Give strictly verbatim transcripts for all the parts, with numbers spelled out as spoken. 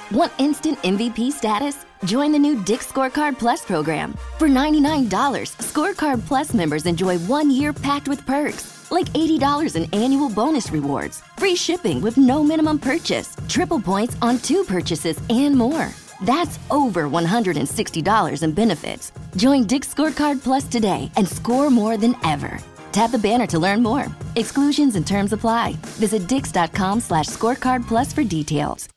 Want instant M V P status? Join the new Dick's Scorecard Plus program. For ninety-nine dollars, Scorecard Plus members enjoy one year packed with perks, like eighty dollars in annual bonus rewards, free shipping with no minimum purchase, triple points on two purchases, and more. That's over one hundred sixty dollars in benefits. Join Dick's Scorecard Plus today and score more than ever. Tap the banner to learn more. Exclusions and terms apply. Visit dix.com slash scorecard plus for details.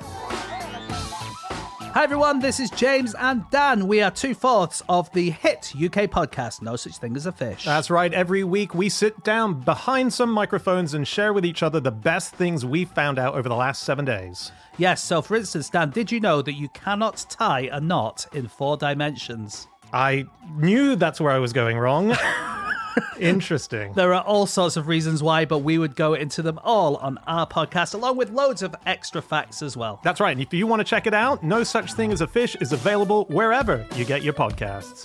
Hi everyone, this is James and Dan. We are two-fourths of the hit U K podcast, No Such Thing as a Fish. That's right. Every week we sit down behind some microphones and share with each other the best things we found out over the last seven days. Yes, so for instance, Dan, did you know that you cannot tie a knot in four dimensions? I knew that's where I was going wrong. Interesting. There are all sorts of reasons why, but we would go into them all on our podcast, along with loads of extra facts as well. That's right. And if you want to check it out, No Such Thing as a Fish is available wherever you get your podcasts.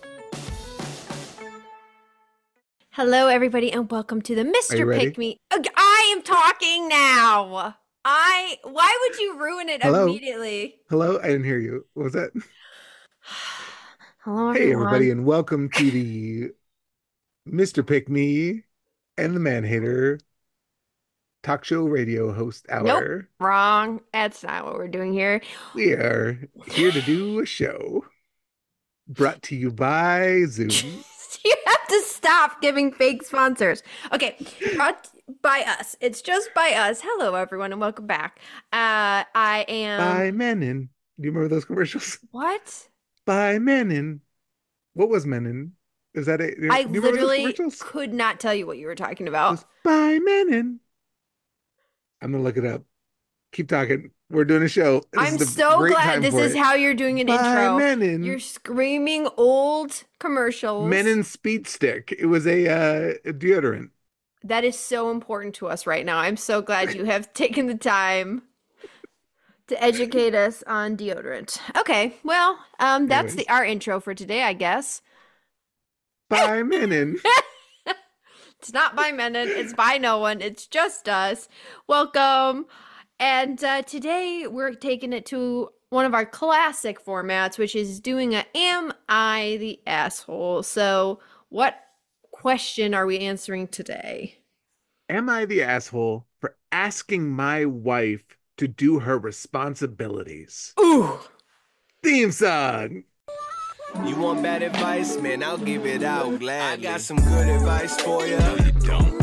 Hello, everybody, and welcome to the Mister Pick Me. I am talking now. I. Why would you ruin it Hello? immediately? Hello? I didn't hear you. What was that? Hello, everyone. Hey, everybody, and welcome to the Mister Pick Me and the Man Hater talk show radio host hour. Nope, wrong. That's not what we're doing here. We are here to do a show brought to you by Zoom. You have to stop giving fake sponsors. Okay, brought by us. It's just by us. Hello, everyone, and welcome back. Uh, I am... By Menon. Do you remember those commercials? What? By Menon. What was Menon? Is that it? I literally could not tell you what you were talking about. By Menon. I'm going to look it up. Keep talking. We're doing a show. This I'm so glad this is it. How you're doing an By intro. Menon. You're screaming old commercials. Menon Speed Stick. It was a, uh, a deodorant. That is so important to us right now. I'm so glad you have taken the time to educate us on deodorant. Okay, well, um, that's the our intro for today, I guess. By Menon. It's not by Menon. It's by no one. It's just us. Welcome. And uh, today we're taking it to one of our classic formats, which is doing a Am I the Asshole? So what question are we answering today? Am I the asshole for asking my wife to do her responsibilities? Ooh. Theme song. You want bad advice? Man, I'll give it out gladly. I got some good advice for you. No, you don't.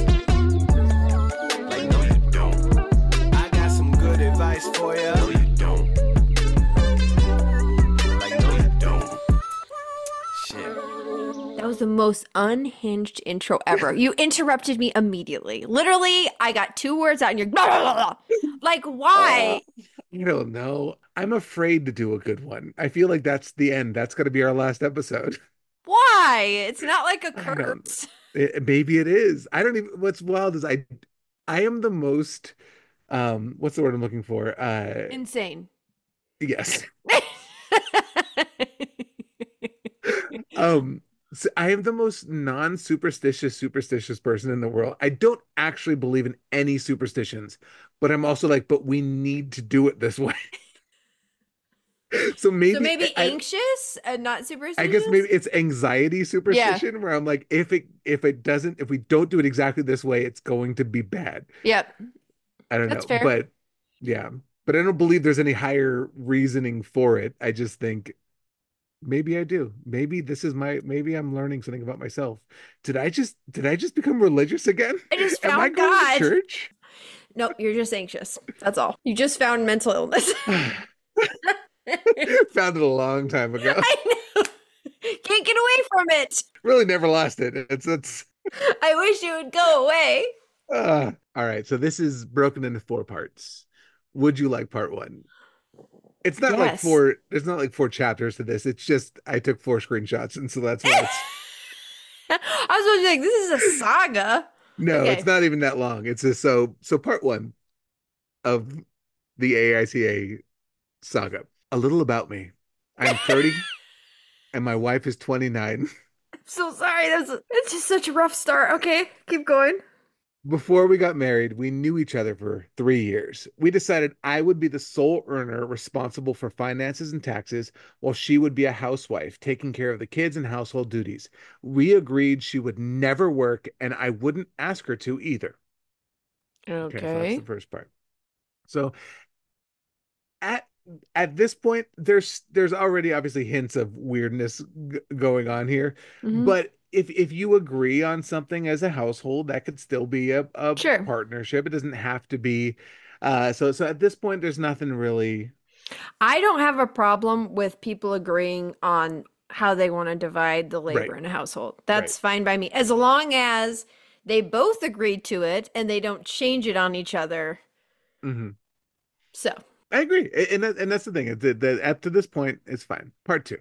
Like, no, you don't. I got some good advice for you. No, you don't. Like, no, you don't. Shit. That was the most unhinged intro ever. You interrupted me immediately. Literally, I got two words out and you're blah, blah, blah. Like, why? Uh, I don't know. I'm afraid to do a good one. I feel like that's the end. That's going to be our last episode. Why? It's not like a curse. It, maybe it is. I don't even. What's wild is I, I am the most. Um, what's the word I'm looking for? Uh, Insane. Yes. um. So I am the most non-superstitious, superstitious person in the world. I don't actually believe in any superstitions, but I'm also like, but we need to do it this way. So maybe, so maybe I, anxious and not superstitious. I guess maybe it's anxiety superstition, yeah. Where I'm like, if it if it doesn't, if we don't do it exactly this way, it's going to be bad. Yep. I don't That's know, fair. but yeah, but I don't believe there's any higher reasoning for it. I just think. Maybe I do. Maybe this is my, maybe I'm learning something about myself. Did I just, did I just become religious again? I just found Am I going God. to church? No, you're just anxious. That's all. You just found mental illness. Found it a long time ago. I know. Can't get away from it. Really never lost it. It's, it's. I wish it would go away. Uh, all right. So this is broken into four parts. Would you like part one? It's not yes. like four, there's not like four chapters to this. It's just, I took four screenshots. And so that's why it's. I was like, this is a saga. No, okay. It's not even that long. It's just so, so part one of the A I C A saga. A little about me. I'm thirty and my wife is twenty-nine. I'm so sorry. That's, it's just such a rough start. Okay, keep going. Before we got married, we knew each other for three years. We decided I would be the sole earner responsible for finances and taxes, while she would be a housewife, taking care of the kids and household duties. We agreed she would never work, and I wouldn't ask her to either. Okay, so that's Okay. the first part. So at at this point, there's there's already obviously hints of weirdness g- going on here, Mhm. but if if you agree on something as a household, that could still be a, a Sure. partnership. It doesn't have to be. Uh, so so at this point, there's nothing really. I don't have a problem with people agreeing on how they want to divide the Right, labor in a household. right. That's fine by me, as long as they both agreed to it and they don't change it on each other. Hmm. So, I agree, A- and that, and that's the thing. That, that up to this point, it's fine. Part two.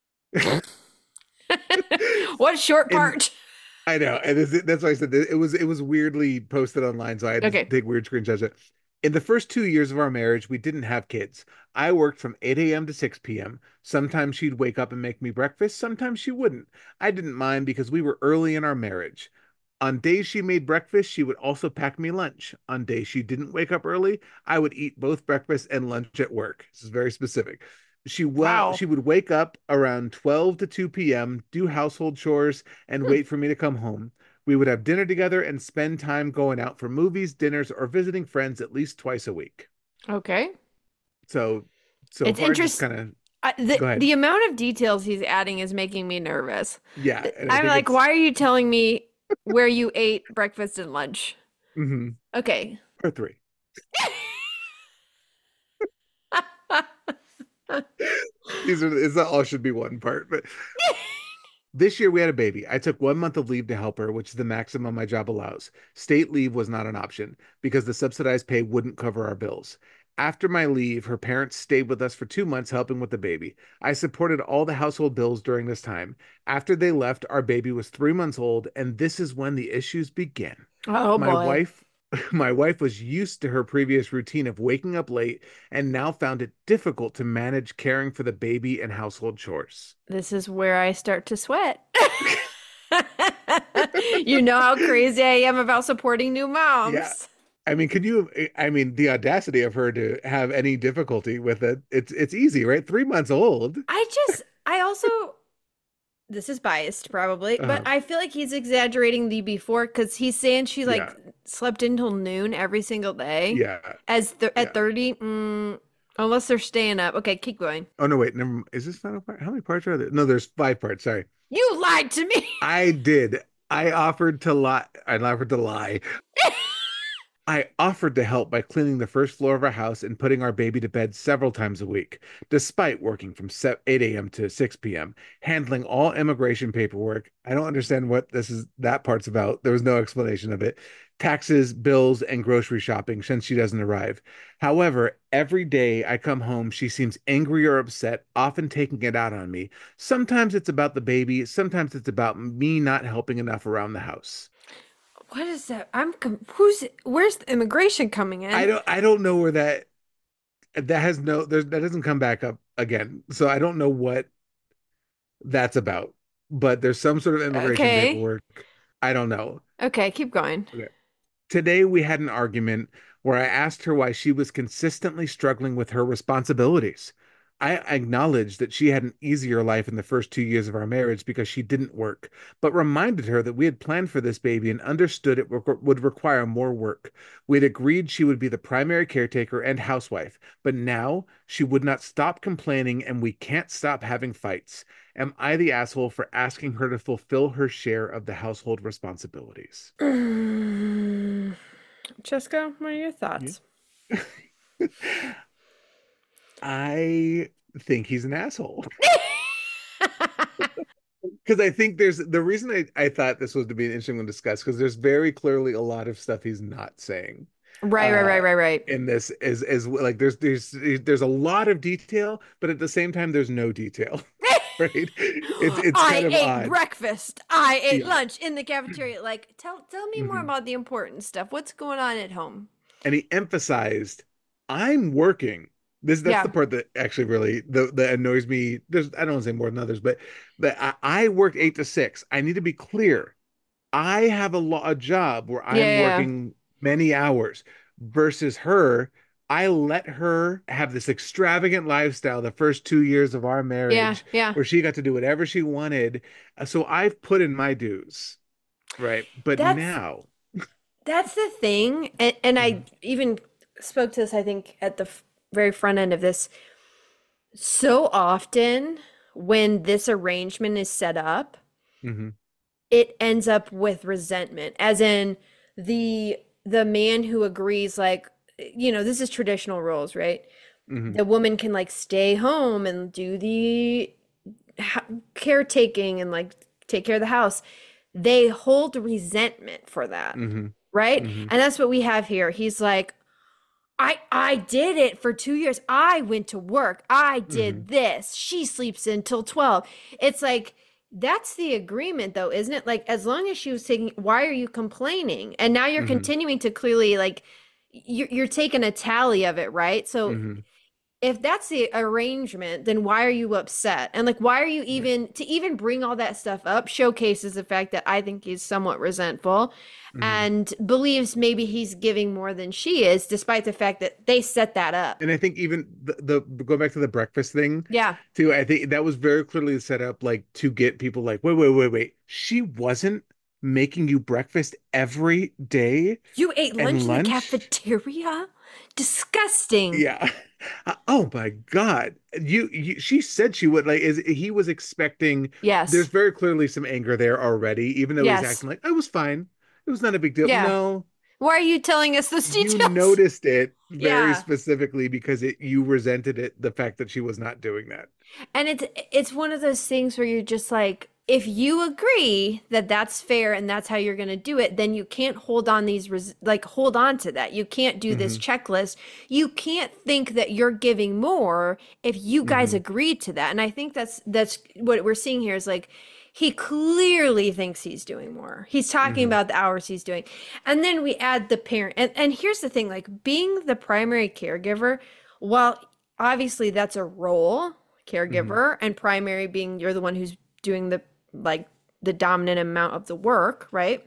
what short And part? I know, and this, that's why I said that it was it was weirdly posted online, so I had to Okay. take weird screenshots of it. In the first two years of our marriage, we didn't have kids. I worked from eight a m to six p m. Sometimes she'd wake up and make me breakfast, sometimes she wouldn't. I didn't mind because we were early in our marriage. On days she made breakfast, she would also pack me lunch. On days she didn't wake up early, I would eat both breakfast and lunch at work. This is very specific. She well, Wow. she would wake up around twelve to two p m, do household chores, and Hmm. wait for me to come home. We would have dinner together and spend time going out for movies, dinners, or visiting friends at least twice a week. Okay. So, so It's far, just interesting. kind of The go ahead. the amount of details he's adding is making me nervous. Yeah, and I I'm think like, it's why are you telling me where you ate breakfast and lunch? mhm, Okay. part three. These are it's not all should be one part, but this year we had a baby. I took one month of leave to help her, which is the maximum my job allows. State leave was not an option because the subsidized pay wouldn't cover our bills. After my leave, her parents stayed with us for two months helping with the baby. I supported all the household bills during this time. After they left, our baby was three months old, and this is when the issues began. Oh My boy. wife my wife was used to her previous routine of waking up late and now found it difficult to manage caring for the baby and household chores. This is where I start to sweat. You know how crazy I am about supporting new Yeah. moms. I mean, can you I mean the audacity of her to have any difficulty with it. It's it's easy, right? three months old. I just, I also, this is biased probably, but Uh-huh. I feel like he's exaggerating the before because he's saying she like Yeah. slept until noon every single day. Yeah. As th Yeah. at thirty, mm, unless they're staying up. Okay, keep going. Oh no, wait, never is this final part? How many parts are there? No, there's five parts. Sorry. You lied to me. I did. I offered to lie. I offered to lie. I offered to help by cleaning the first floor of our house and putting our baby to bed several times a week, despite working from eight a m to six p m, handling all immigration paperwork. I don't understand what this is, that part's about. There was no explanation of it. Taxes, bills, and grocery shopping since she doesn't arrive. However, every day I come home, she seems angry or upset, often taking it out on me. Sometimes it's about the baby, sometimes it's about me not helping enough around the house. What is that? I'm com who's where's the immigration coming in? I don't I don't know where that that has no there's that doesn't come back up again. So I don't know what that's about. But there's some sort of immigration Okay. paperwork. I don't know. Okay, keep going. Okay. Today we had an argument where I asked her why she was consistently struggling with her responsibilities. I acknowledged that she had an easier life in the first two years of our marriage because she didn't work, but reminded her that we had planned for this baby and understood it would would require more work. We had agreed she would be the primary caretaker and housewife, but now she would not stop complaining and we can't stop having fights. Am I the asshole for asking her to fulfill her share of the household responsibilities? Jessica, what are your thoughts? I think he's an asshole. Because I think there's the reason I, I thought this was to be an interesting one to discuss, because there's very clearly a lot of stuff he's not saying. Right, right, Uh, right, right, right. in this is is like there's there's there's a lot of detail, but at the same time there's no detail. Right? It's it's I kind of ate odd. breakfast. I ate Yeah. lunch in the cafeteria. Like, tell tell me more Mhm. about the important stuff. What's going on at home? And he emphasized, I'm working. This that's Yeah. the part that actually really the, that annoys me. There's I don't want to say more than others, but that I, I worked eight to six. I need to be clear. I have a lo- a job where I'm Yeah, yeah. working many hours versus her. I let her have this extravagant lifestyle the first two years of our Yeah, marriage yeah. where she got to do whatever she wanted. Uh, So I've put in my dues, right? But That's now, that's the thing. And and I Mhm, even spoke to this, I think, at the f- very front end of this. So often when this arrangement is set up, mhm, it ends up with resentment, as in the the man who agrees, like, you know, this is traditional roles, right? mhm, The woman can like stay home and do the ha- caretaking and like take care of the house. They hold resentment for that, mhm, right? mhm, And that's what we have here. He's like, I I did it for two years. I went to work. I mhm, did this. She sleeps until twelve. It's like that's the agreement though, isn't it? Like as long as she was taking, why are you complaining? And now you're mhm, continuing to clearly like you're, you're taking a tally of it, right? So mhm. if that's the arrangement, then why are you upset? And like, why are you Right. even to even bring all that stuff up showcases the fact that I think he's somewhat resentful Mhm. and believes maybe he's giving more than she is, despite the fact that they set that up. And I think even the, the go back to the breakfast thing Yeah. too. I think that was very clearly set up like to get people like, wait, wait, wait, wait. She wasn't making you breakfast every day You ate lunch and in the lunch. cafeteria? Disgusting. Yeah. Uh, Oh my God. You, you she said she would like is he was expecting there's Yes. very clearly some anger there already, even though he's Yes. acting like I was fine. It was not a big deal. Yeah. No, Why are you telling us those you details? noticed it very Yeah. specifically because it you resented it the fact that she was not doing that. And it's it's one of those things where you're just like, if you agree that that's fair and that's how you're going to do it, then you can't hold on these res like hold on to that. You can't do this Hmm. checklist. You can't think that you're giving more if you guys Hmm. agreed to that. And I think that's that's what we're seeing here is like he clearly thinks he's doing more. He's talking Hmm. about the hours he's doing. And then we add the parent. And and here's the thing, like being the primary caregiver, while obviously that's a role, Hmm. caregiver, and primary being you're the one who's doing the like the dominant amount of the work, right?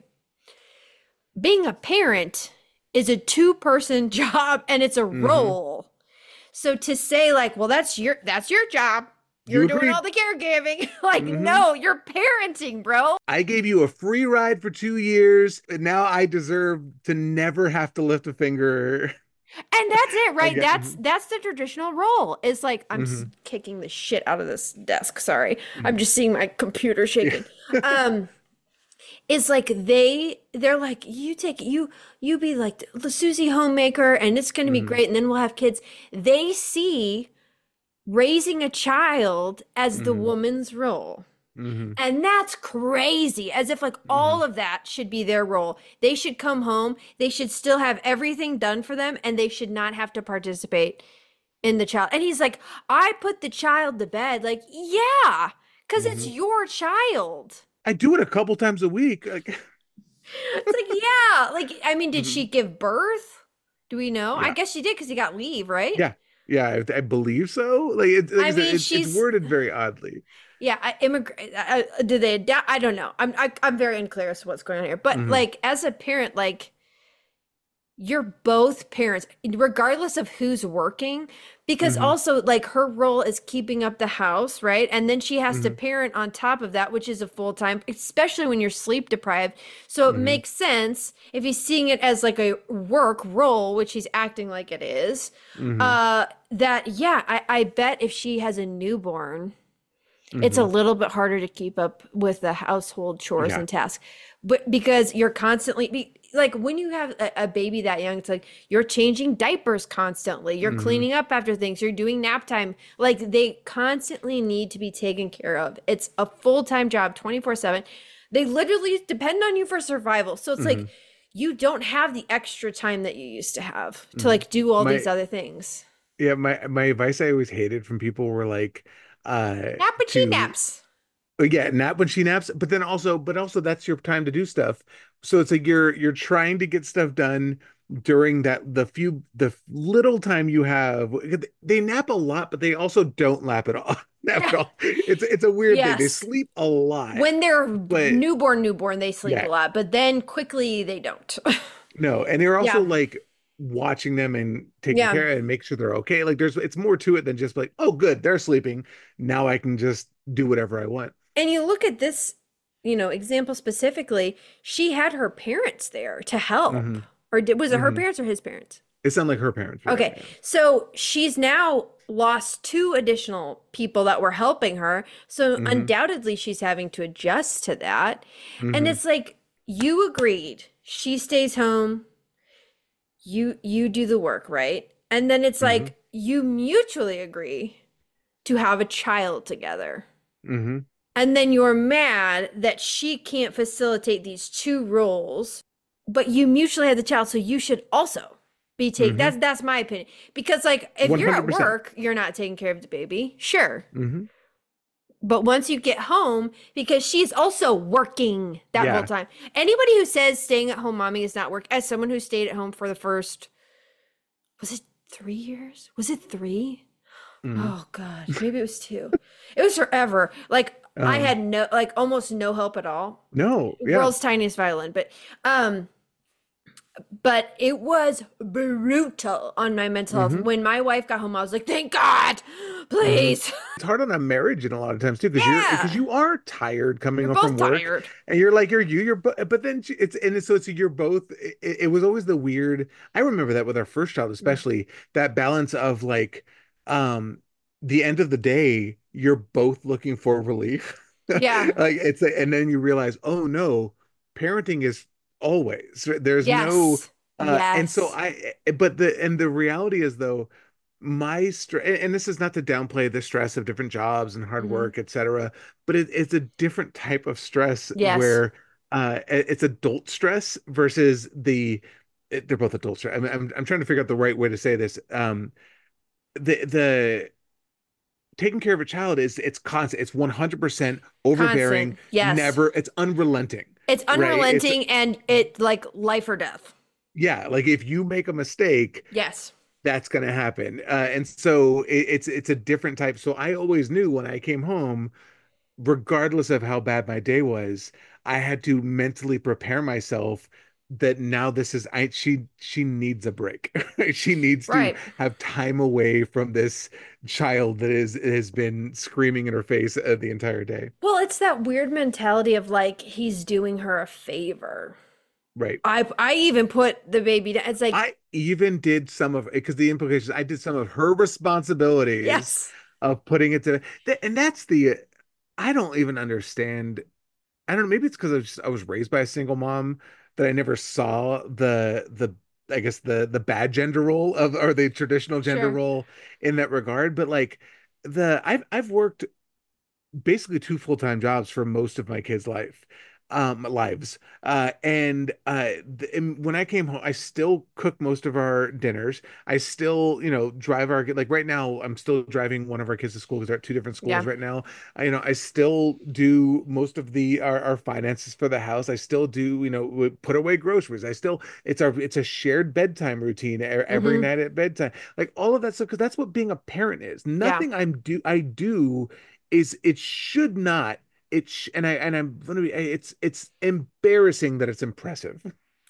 Being a parent is a two-person job and it's a Hmm. role. So to say like, well, that's your that's your job. You You're doing agreed. all the caregiving. Like, Hmm. no, you're parenting, bro. I gave you a free ride for two years, and now I deserve to never have to lift a finger And that's it, right? That's again. that's the traditional role. It's like I'm s- Hmm. kicking the shit out of this desk. Sorry. I'm Hmm. just seeing my computer Yeah. shaking. Um is like they they're like you take you you be like the Susie homemaker and it's going to be Hmm. great and then we'll have kids. They see raising a child as the Hmm. woman's role. Hmm. And that's crazy, as if like Hmm. all of that should be their role. They should come home, they should still have everything done for them, and they should not have to participate in the child. And he's like, I put the child to bed. Like, yeah, because it's Hmm. your child. I do it a couple times a week. Like, It's like, yeah. Like, I mean, did mhm. she give birth? Do we know? I Yeah, guess she did because he got leave, right? yeah, yeah. I, I believe so. Like, it, like I I said, mean, it's it's she's worded very oddly. yeah, I, immigrant. Uh, did they adapt? I don't know. I'm I, I'm very unclear as to what's going on here. But Hmm. like, as a parent, like you're both parents, regardless of who's working, because Hmm. also like her role is keeping up the house, right? And then she has to Hmm. parent on top of that, which is a full time, especially when you're sleep deprived. So it Hmm. makes sense if he's seeing it as like a work role, which he's acting like it is. Hmm. Uh, that yeah, I, I bet if she has a newborn it's a Hmm. little bit harder to keep up with the household chores Yeah. and tasks but because you're constantly be, like when you have a, a baby that young it's like you're changing diapers constantly, you're Hmm. cleaning up after things, you're doing nap time, like they constantly need to be taken care of. It's a full-time job twenty-four seven. They literally depend on you for survival, so it's Hmm. like you don't have the extra time that you used to have to Hmm. like do all My these other things. yeah, my my advice I always hated from people were like, uh, Nap when she to naps. oh, yeah, nap when she naps, but then also, but also that's your time to do stuff. So it's like you're you're trying to get stuff done during that the few the little time you have. They nap a lot, but they also don't nap at all. nap at all. It's it's a weird thing. They Yes. sleep a lot. When they're But- newborn, newborn, they sleep Yeah. a lot, but then quickly they don't. No, and they're also Yeah. like watching them and taking Yeah. care and make sure they're okay. Like there's it's more to it than just like, oh good, they're sleeping. Now I can just do whatever I want. And you look at this, you know, example specifically, she had her parents there to help. Mhm. Or did, was it her Mhm. parents or his parents? It sounded like her parents. were Okay. there. So she's now lost two additional people that were helping her. So Mhm. undoubtedly she's having to adjust to that. And Mhm. it's like you agreed. She stays home. You you do the work, right? And then it's Mm-hmm. like you mutually agree to have a child together. Mhm. And then you're mad that she can't facilitate these two roles, but you mutually had the child, so you should also be taking. Mhm. That's that's my opinion. Because like if you're at one hundred percent. work, you're not taking care of the baby, sure. Mhm. But once you get home, because she's also working that Yeah. whole time. Anybody who says staying at home mommy is not work, as someone who stayed at home for the first, was it three years? Was it three? Mhm. Oh gosh, maybe it was two. It was forever. Like I Um, had no, like almost no help at all. No, yeah. World's tiniest violin, but um, but it was brutal on my mental Mhm. health. When my wife got home, I was like, "Thank God, please." It's hard on a marriage in a lot of times too, because you're Yeah. because you are tired coming We're home both from work, tired. and you're like you're you you're bo- but then she- it's and it's, so it's you're both. It, it was always the weird. I remember that with our first child, especially that balance of like, um, the end of the day, you're both looking for relief. Yeah. Like it's a, and then you realize, oh no, parenting is always there's no. Yes. Uh, and so Yes. I, eh, but the and the reality is though, my stress, and this is not to downplay the stress of different jobs and hard Mhm. work, et cetera, but it, it's a different type of stress Yes. where uh, it- it's adult stress versus the. It, they're both adult stress. I mean, I'm I'm trying to figure out the right way to say this. Um, the the taking care of a child is it's constant. It's one hundred percent overbearing. Constant. Yes. Never. It's unrelenting. It's Right, it's- unrelenting and it like life or death. Yeah, like if you make a mistake, Yes. that's going to happen. Uh, and so it, it's it's a different type. So I always knew when I came home, regardless of how bad my day was, I had to mentally prepare myself that now this is I she she needs a break. She needs Right. to have time away from this child that is has been screaming in her face uh, the entire day. Well, it's that weird mentality of like he's doing her a favor. Right. I I even put the baby down. It's like I even did some of because the implications I did some of her responsibilities. yes. Of putting it to th- and that's the I don't even understand. I don't know, maybe it's because I was just, I was raised by a single mom that I never saw the the I guess the the bad gender role of or the traditional gender Sure. role in that regard. But like the I've I've worked basically two full-time jobs for most of my kids' life um lives uh and uh th- and when I came home I still cook most of our dinners. I still you know drive our like right now I'm still driving one of our kids to school because they're at two different schools Yeah. right now. I, you know I still do most of the our, our finances for the house. I still do you know we put away groceries. I still it's our it's a shared bedtime routine e- every Mhm. night at bedtime, like all of that stuff, because that's what being a parent is. Nothing I'm do I do is it should not it sh- and I and I'm gonna be it's it's embarrassing that it's impressive.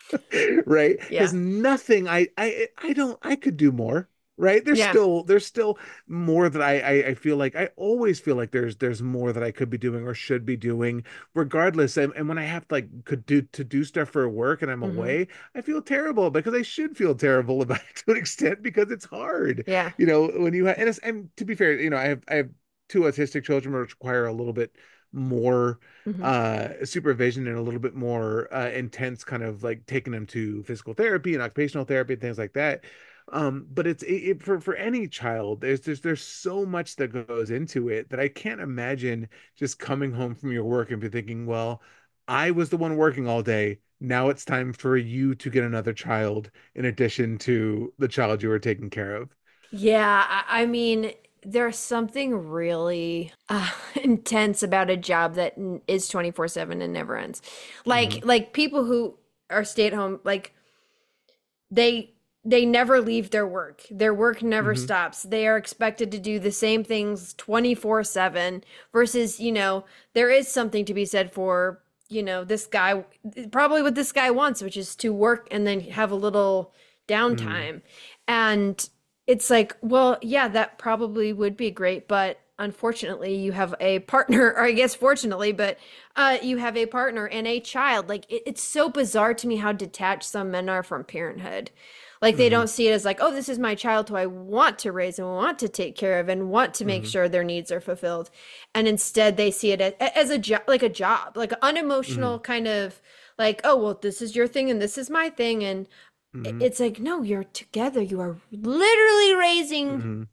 Right, Yeah. there's nothing I I I don't I could do more, right? There's Yeah. still there's still more that I, I I feel like I always feel like there's there's more that I could be doing or should be doing regardless. And, and when I have to like could do to do stuff for work and I'm Mhm. away, I feel terrible because I should feel terrible about it to an extent because it's hard. Yeah. You know, when you have and, it's, and to be fair, you know, I have I have two autistic children which require a little bit more Mhm. uh supervision and a little bit more uh intense kind of like taking them to physical therapy and occupational therapy and things like that. Um but it's it, it- for for any child there's there's there's so much that goes into it that I can't imagine just coming home from your work and be thinking, well, I was the one working all day, now it's time for you to get another child in addition to the child you were taking care of. Yeah, I, I mean, there's something really uh, intense about a job that n- is twenty-four seven and never ends. Like Mm-hmm. like people who are stay at home, like they they never leave their work. Their work never Mhm. stops. They are expected to do the same things twenty-four seven versus, you know, there is something to be said for, you know, this guy, probably what this guy wants, which is to work and then have a little downtime. And it's like, well, yeah, that probably would be great, but unfortunately you have a partner, or I guess fortunately, but uh, you have a partner and a child. Like it, it's so bizarre to me how detached some men are from parenthood. Like they don't see it as like, oh, this is my child who I want to raise and want to take care of and want to make sure their needs are fulfilled. And instead they see it as, as a job, like a job, like an unemotional kind of like, oh, well, this is your thing and this is my thing. And i- it's like, no, you're together. You are literally raising Mhm.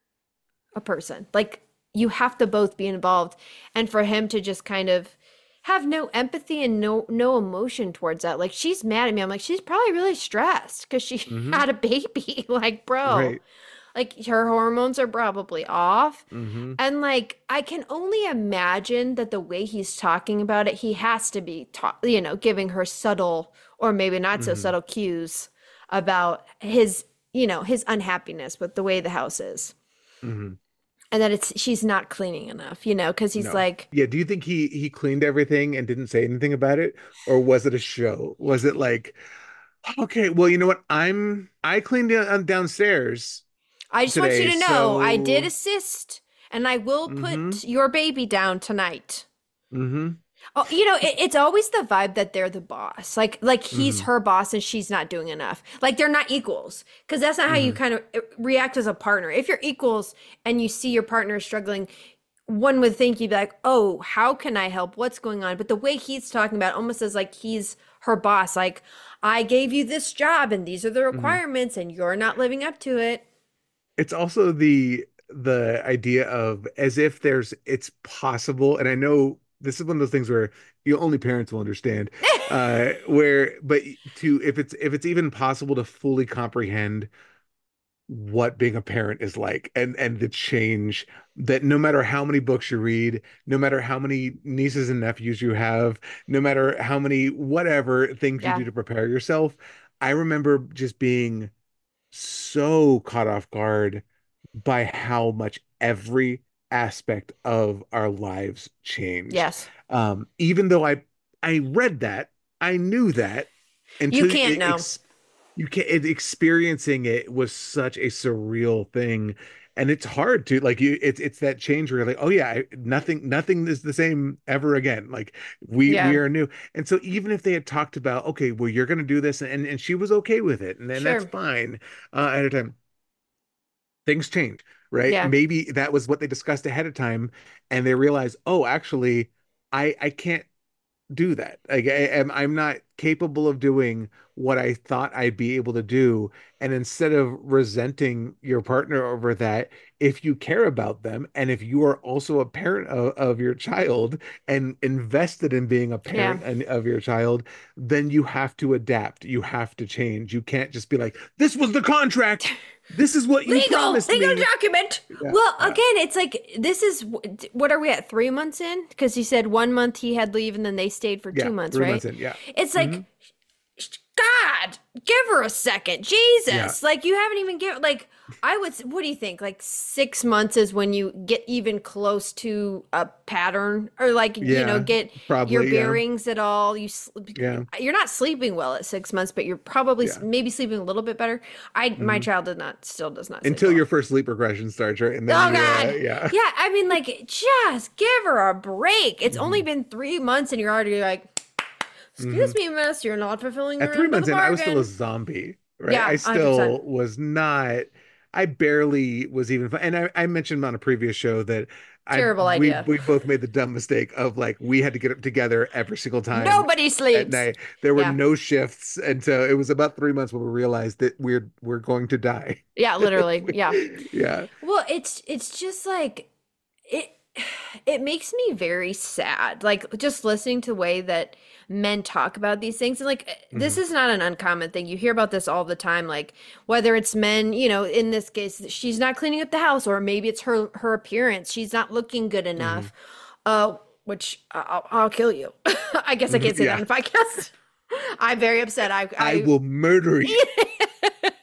a person. Like you have to both be involved. And for him to just kind of have no empathy and no no emotion towards that. Like she's mad at me. I'm like, she's probably really stressed because she had a baby. Like, bro, Right. like her hormones are probably off. Mhm. And like I can only imagine that the way he's talking about it, he has to be ta- you know, giving her subtle or maybe not so subtle cues about his, you know, his unhappiness with the way the house is. Mhm. And that it's she's not cleaning enough, you know, because he's No. like, Yeah, do you think he he cleaned everything and didn't say anything about it, or was it a show? Was it like, okay, well, you know what? I'm I cleaned it, uh, downstairs I just want you today, to know I did so assist and I will Mhm. put your baby down tonight. Mhm. Oh, you know, it, it's always the vibe that they're the boss. Like like he's Mhm. her boss and she's not doing enough. Like they're not equals. Because that's not how you Mhm. kind of uh, react as a partner. If you're equals and you see your partner struggling, one would think you'd be like, oh, how can I help? What's going on? But the way he's talking about it almost as like he's her boss. Like, I gave you this job and these are the Mhm. requirements and you're not living up to it. It's also the the idea of as if there's it's possible, and I know this is one of those things where you only parents will understand, uh, where but to if it's if it's even possible to fully comprehend what being a parent is like and and the change that no matter how many books you read, no matter how many nieces and nephews you have, no matter how many whatever things you Yeah. do to prepare yourself, I remember just being so caught off guard by how much every aspect of our lives changed. Yes. Um, even though I I read that, I knew that You until can't it, know. ex- you can't it, experiencing it was such a surreal thing. And it's hard to like you it's it's that change where you're like, oh yeah, I, nothing nothing is the same ever again. Like we we Yeah. are new. And so even if they had talked about, okay, well, you're gonna do this, and and she was okay with it, and then that's Sure. fine uh, at a time things change, right? Yeah. Maybe that was what they discussed ahead of time, and they realized, oh, actually, I I can't do that. Like I am, I'm not capable of doing what I thought I'd be able to do. And instead of resenting your partner over that, if you care about them and if you are also a parent of, of your child and invested in being a Yeah. parent and, of your child, then you have to adapt. You have to change. You can't just be like, this was the contract. This is what you Legal, promised legal me. document. Yeah, Well, yeah. again, it's like this is what are we at three months in? Because he said one month he had leave and then they stayed for Yeah, two months, three right? months in, yeah. It's like, Mhm. sh- God, give her a second, Jesus! Yeah. Like you haven't even given. Like I would. s- What do you think? Like six months is when you get even close to a pattern, or like you know Yeah, get probably, your yeah. bearings at all. You sl- Yeah. you're not sleeping well at six months, but you're probably s Yeah. maybe sleeping a little bit better. I my Mhm. child does not still does not sleep Until well. your first sleep regression starts, right? And then Oh you, uh, God. yeah. Yeah, I mean, like, just give her a break. It's Mm-hmm. only been three months and you're already like, excuse me, miss, you're not fulfilling your At three end of months the in, I was still a bargain. zombie, right? Yeah, I one hundred still percent. was not. I barely was even. And I, I mentioned on a previous show that I Terrible we idea. we both made the dumb mistake of like we had to get up together every single time Nobody at sleeps. night. There were Yeah. no shifts, and so it was about three months when we realized that we're we're going to die. Yeah, literally. Yeah. Yeah. Well, it's it's just like it it makes me very sad. Like just listening to the way that men talk about these things. And like this Mhm. is not an uncommon thing. You hear about this all the time. Like whether it's men, you know, in this case, she's not cleaning up the house, or maybe it's her her appearance. She's not looking good enough. Uh, which I'll, I'll kill you. I guess I can't say Yeah. that on the podcast. I'm very upset. I I I, will murder you.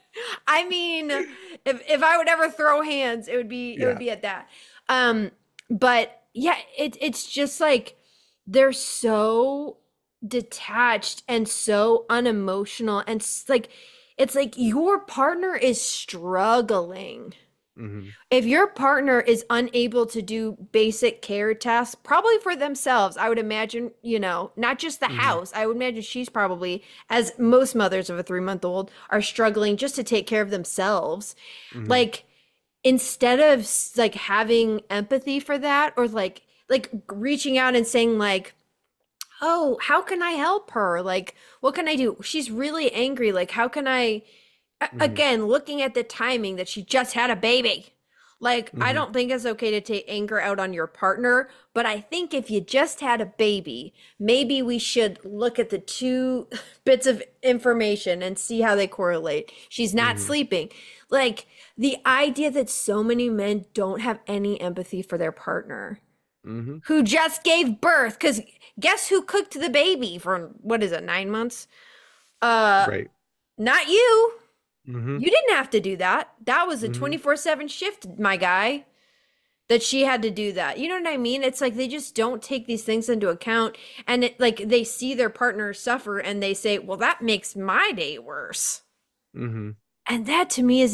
I mean, if if I would ever throw hands, it would be it Yeah. would be at that. Um, but yeah, it it's just like they're so detached and so unemotional, and s- like it's like your partner is struggling. Mhm. If your partner is unable to do basic care tasks, probably for themselves, I would imagine, you know, not just the Mhm. house, I would imagine she's probably, as most mothers of a three month old are struggling just to take care of themselves. Mhm. Like, instead of s- like having empathy for that, or like, like reaching out and saying, like, oh, how can I help her? Like, what can I do? She's really angry. Like, how can I? A- Mhm. Again, looking at the timing that she just had a baby. Like, I Mhm. don't think it's okay to take anger out on your partner, but I think if you just had a baby, maybe we should look at the two bits of information and see how they correlate. She's not Mhm. sleeping. Like, the idea that so many men don't have any empathy for their partner Mhm. who just gave birth, because guess who cooked the baby for, what is it, nine months? Uh, Right. not you. Mhm. You didn't have to do that. That was a Mhm. twenty-four seven shift, my guy, that she had to do that. You know what I mean? It's like they just don't take these things into account. And it, like they see their partner suffer and they say, well, that makes my day worse. Mhm. And that to me is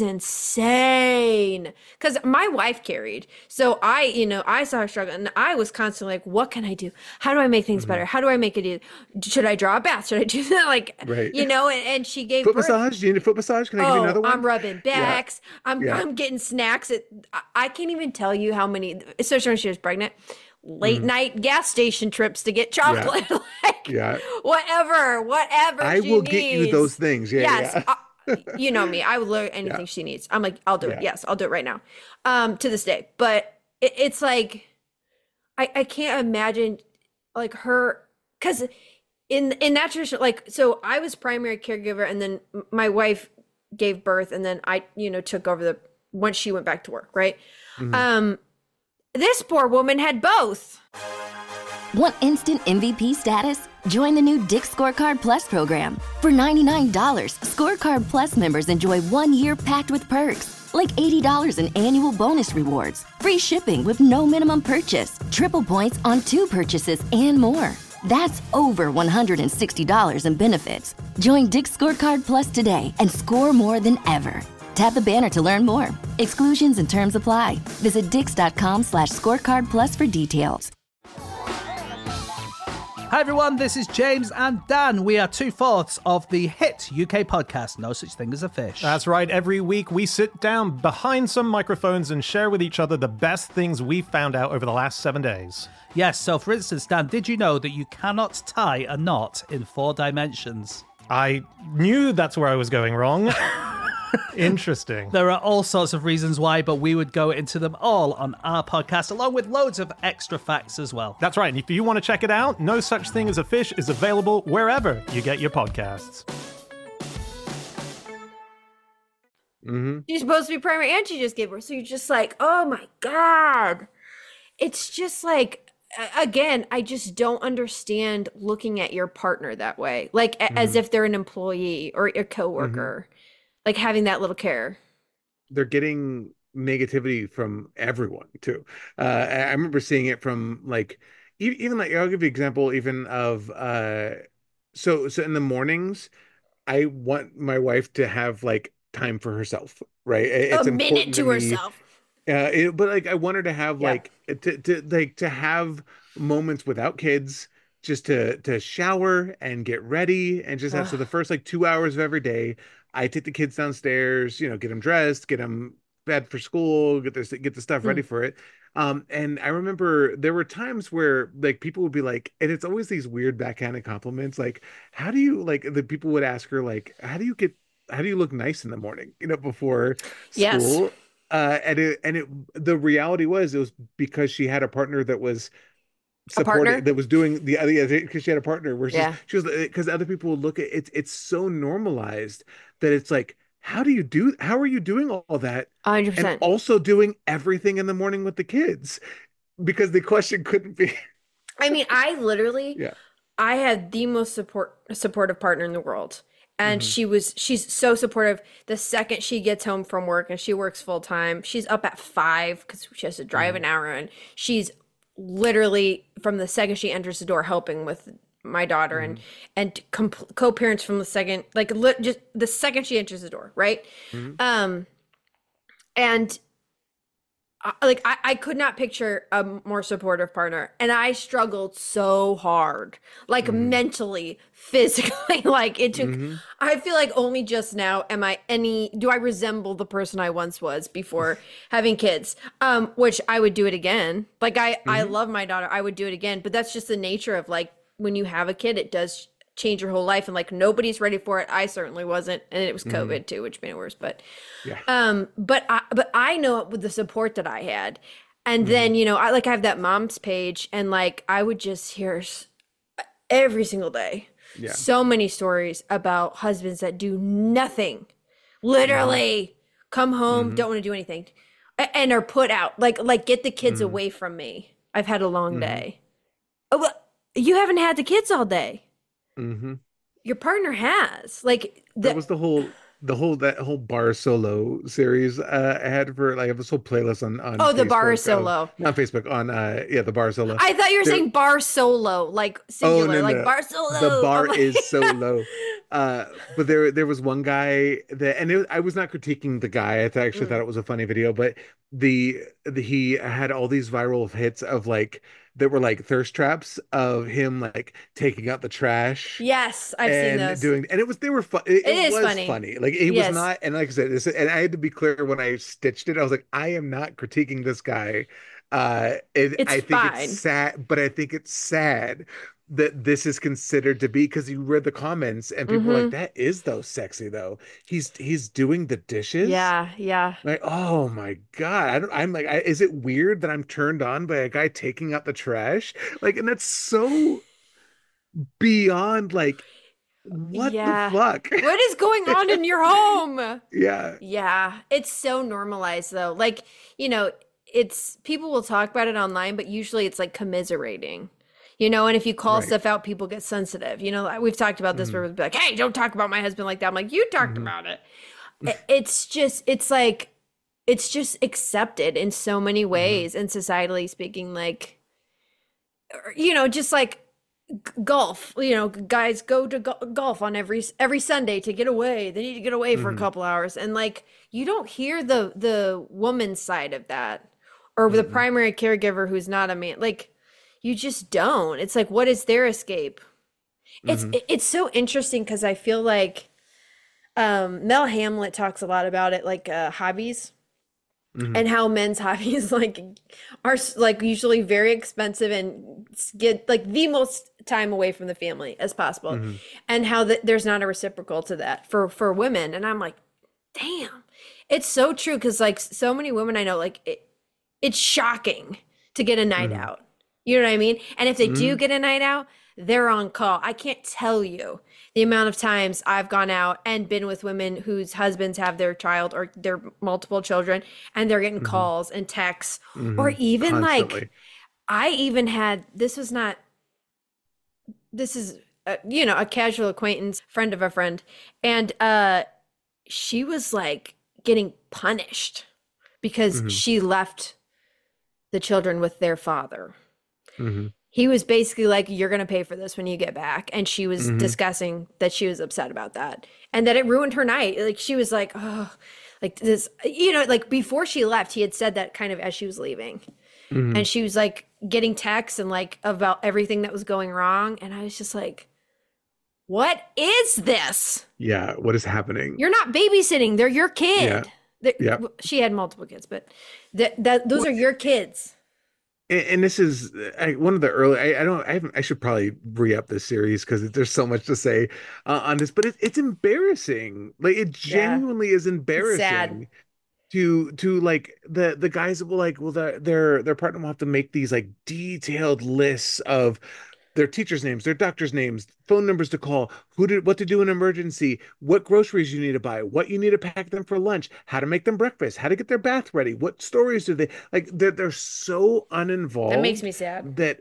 insane, because my wife carried. So I, you know, I saw her struggle and I was constantly like, what can I do? How do I make things Mhm. better? How do I make it easy? Should I draw a bath? Should I do that? Like, Right. you know, and, and she gave Foot birth. massage? Do you need a foot massage? Can I give you Oh, another one? I'm rubbing backs. I'm Yeah. I'm getting snacks. At, I- I can't even tell you how many, especially when she was pregnant, late Mhm. night gas station trips to get chocolate. like Yeah. whatever, whatever I she will get you needs. those things. Yeah. Yes. Yeah. I- you know me. I would learn anything Yeah. she needs. I'm like, I'll do it. Yeah. Yes, I'll do it right now. Um, to this day. But it, it's like I, I can't imagine like her, because in in that tradition, like, so I was primary caregiver, and then m- my wife gave birth, and then I, you know, took over the once she went back to work, right? Mhm. Um, this poor woman had both. Want instant M V P status? Join the new Dick Scorecard Plus program. For ninety-nine dollars, Scorecard Plus members enjoy one year packed with perks, like eighty dollars in annual bonus rewards, free shipping with no minimum purchase, triple points on two purchases, and more. That's over one hundred sixty dollars in benefits. Join Dick Scorecard Plus today and score more than ever. Tap the banner to learn more. Exclusions and terms apply. Visit dix.com slash scorecard plus for details. Hi everyone, this is James and Dan. We are two-fourths of the hit U K podcast, No Such Thing as a Fish. That's right. Every week we sit down behind some microphones and share with each other the best things we found out over the last seven days. Yes, so for instance, Dan, did you know that you cannot tie a knot in four dimensions? I knew that's where I was going wrong. Interesting. There are all sorts of reasons why, but we would go into them all on our podcast, along with loads of extra facts as well. That's right. And if you want to check it out, No Such Thing as a Fish is available wherever you get your podcasts. Mhm. She's supposed to be primary and she just gave birth. So you're just like, oh my God. It's just like, a- again, I just don't understand looking at your partner that way. Like a- as if they're an employee or a coworker, like having that little care. They're getting negativity from everyone too. Uh, I I remember seeing it from like e- even like I'll give you an example even of uh so so in the mornings I want my wife to have like time for herself, right? It- It's a minute important to me. herself. Uh, it, but like I want her to have Yeah. like to, to like to have moments without kids, just to to shower and get ready and just have so the first like two hours of every day, I take the kids downstairs, you know, get them dressed, get them fed for school, get this get the stuff ready for it. Um, and I remember there were times where like people would be like, and it's always these weird backhanded compliments, like, how do you like the people would ask her like, how do you get how do you look nice in the morning, you know, before Yes. school? Uh, and it and it the reality was it was because she had a partner that was supporting partner? that was doing the other because she had a partner where she's, Yeah. she was because other people would look at it. It's so normalized that it's like, how do you do? How are you doing all that one hundred and percent. also doing everything in the morning with the kids? Because the question couldn't be. I mean, I literally, Yeah. I had the most support supportive partner in the world. And Mhm. she was she's so supportive. The second she gets home from work, and she works full time, she's up at five because she has to drive Mhm. an hour, and she's literally from the second she enters the door helping with my daughter, and Mhm. and com- co-parents from the second, like li- just the second she enters the door, right? Mhm. Um, and I- like I, I could not picture a more supportive partner, and I struggled so hard, like Mhm. mentally, physically. Like it took, Mhm. I feel like only just now am I any do I resemble the person I once was before having kids, um which I would do it again. Like i I Mhm. love my daughter, I would do it again, but that's just the nature of, like, when you have a kid, it does change your whole life, and like nobody's ready for it. I certainly wasn't, and it was Mhm. COVID too, which made it worse. But Yeah. um, but I but I know it with the support that I had. And Mhm. then, you know, I like I have that mom's page, and like I would just hear s- every single day Yeah. so many stories about husbands that do nothing. Mhm. Literally come home, Mhm. don't want to do anything. a- And are put out. Like like get the kids Mhm. away from me. I've had a long Mhm. day. Oh, well, you haven't had the kids all day. Mhm. Your partner has. Like That the was the whole the whole that whole bar solo series uh I had for, like, I have this whole playlist on on oh, the bar Facebook of solo. not Facebook on uh yeah, the bar solo. I thought you were There saying bar solo, like Oh, singular, no, like no. bar The solo. bar I'm like, is so low. Uh, but there there was one guy that, and it, I was not critiquing the guy. I th- actually Mm. thought it was a funny video, but the, the he had all these viral hits of, like, that were like thirst traps of him, like, taking out the trash Yes, I've seen and those. doing, and it was they were fun. It, It it is was funny. funny. Like, he was Yes, not, and like I said, this, and I had to be clear when I stitched it. I was like, I am not critiquing this guy. Uh, it, it's I think it's fine. sad, but I think it's sad that this is considered to be, because you read the comments and people were like, Mm-hmm. that is though sexy though. He's he's doing the dishes. Yeah, yeah. Like, oh my God. I don't, I'm like, I, is it weird that I'm turned on by a guy taking out the trash? Like, and that's so beyond, like, what the Yeah. fuck? What is going on in your home? Yeah. Yeah, it's so normalized though. Like, you know, it's people will talk about it online, but usually it's like commiserating. You know, and if you call Right. stuff out, people get sensitive. You know, like, we've talked about this Mhm. where we'll be like, "Hey, don't talk about my husband like that." I'm like, "You talked Mhm. about it." I- It's just, it's like, it's just accepted in so many Mhm. ways, and societally speaking, like, or, you know, just like g- golf. You know, guys go to go- golf on every every Sunday to get away. They need to get away for a Mhm. couple hours, and like you don't hear the the woman's side of that, or the Mhm. primary caregiver who's not a man. Like you just don't. It's like, what is their escape? It's Mhm. it- it's so interesting because I feel like um, Mel Hamlet talks a lot about it, like uh, hobbies, Mhm. and how men's hobbies like are s- like usually very expensive and s- get like the most time away from the family as possible, Mhm. and how th- there's not a reciprocal to that for for women. And I'm like, damn, it's so true, because like so many women I know, like it, it's shocking to get a night Mhm. out. You know what I mean? And if they do Mhm. get a night out, they're on call. I can't tell you the amount of times I've gone out and been with women whose husbands have their child or their multiple children, and they're getting Mhm. calls and texts, or Mhm. even like Constantly. I even had, this was not, this is uh, you know, a casual acquaintance, friend of a friend, and uh she was like getting punished because Mhm. she left the children with their father. Mhm. He was basically like, you're going to pay for this when you get back. And she was Mhm. discussing that she was upset about that and that it ruined her night. Like she was like, oh, like this, you know, like before she left, he had said that kind of as she was leaving. Mhm. And she was like getting texts and like about everything that was going wrong. And I was just like, what is this? Yeah, what is happening? You're not babysitting. They're your kid. Yeah. They- Yeah. She had multiple kids, but that, that those Well, are your kids. And, and this is I, one of the early. I, I don't. I haven't. I should probably re-up this series because there's so much to say uh, on this. But it, it's embarrassing. Like, it Yeah. genuinely is It's sad. embarrassing to to like the the guys that will, like, well, their their their partner will have to make these like detailed lists of their teachers' names, their doctors' names, phone numbers to call, who did what to do in an emergency, what groceries you need to buy, what you need to pack them for lunch, how to make them breakfast, how to get their bath ready, what stories do they like. They're they're so That makes uninvolved me sad. that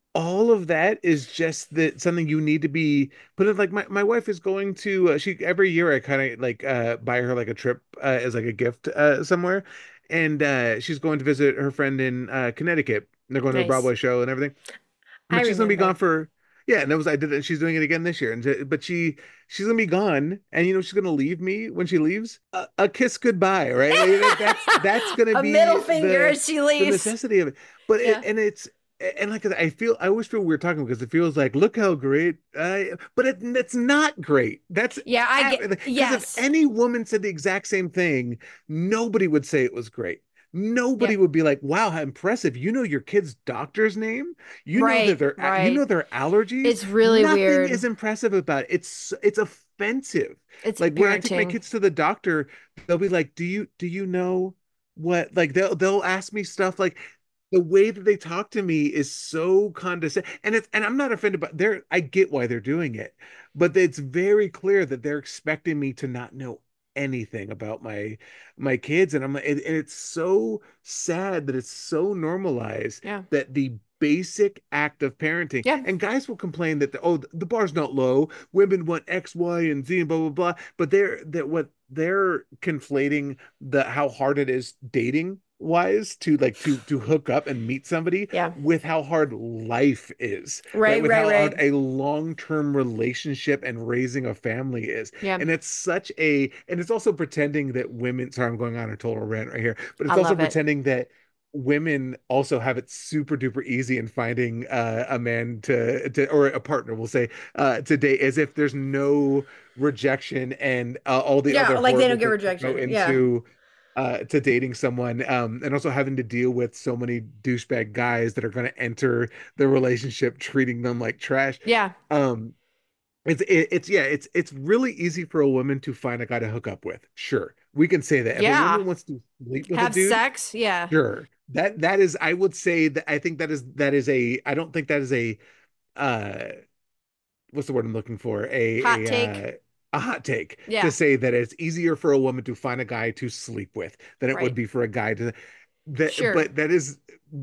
all of that is just that something you need to be put in. Like my, my wife is going to uh, she every year I kind of like uh buy her like a trip uh, as like a gift uh somewhere, and uh she's going to visit her friend in uh Connecticut. They're going to a Nice. Broadway show and everything, I but she's gonna be gone remember. for yeah. And that was I did it. She's doing it again this year, and t- but she she's gonna be gone, and you know she's gonna leave me when she leaves a, a kiss goodbye, right? Like, that's that's gonna A be middle finger the as she the leaves. necessity of it. But it, Yeah. and it's and like I feel I always feel weird talking because it feels like look how great I, but it, it's not great. That's Yeah, I get because if yes. any woman said the exact same thing, nobody would say it was great. Nobody Yep. would be like, "Wow, how impressive! You know your kid's doctor's name. You know that Right, their you know right. their allergies. It's really Nothing weird. is impressive about it. It's it's offensive. It's Like when I take my parenting. kids to the doctor, they'll be like, "Do you do you know what?" Like they'll they'll ask me stuff like the way that they talk to me is so condescending. And it's and I'm not offended, but they're I get why they're doing it, but it's very clear that they're expecting me to not know anything about my my kids, and I'm and, and it's so sad that it's so normalized Yeah. that the basic act of parenting, Yeah. and guys will complain that the, oh the bar's not low, women want X, Y, and Z and blah blah blah, but they're that what they're conflating the how hard it is dating wise to like to to hook up and meet somebody Yeah. with how hard life is, right? Right, With right, how hard right. a long-term relationship and raising a family is. Yeah. And it's such a, and it's also pretending that women, sorry, I'm going on a total rant right here, but I it's also love it. pretending that women also have it super duper easy in finding uh, a man to, to, or a partner, we'll say, uh, to date, as if there's no rejection and uh, all the Yeah, other like they horrible don't get things that go rejection. Yeah. into uh, to dating someone, um, and also having to deal with so many douchebag guys that are going to enter the relationship treating them like trash. Yeah. Um, it's it, it's yeah, it's it's really easy for a woman to find a guy to hook up with. Sure, we can say that. If a Yeah. woman wants to sleep with a Have dude, sex. Yeah. sure. That that is, I would say that I think that is that is a I don't think that is a uh what's the word I'm looking for? Hot A a take. uh a hot take to Yeah. say that it's easier for a woman to find a guy to sleep with than it would Right. be for a guy to that, Sure. but that is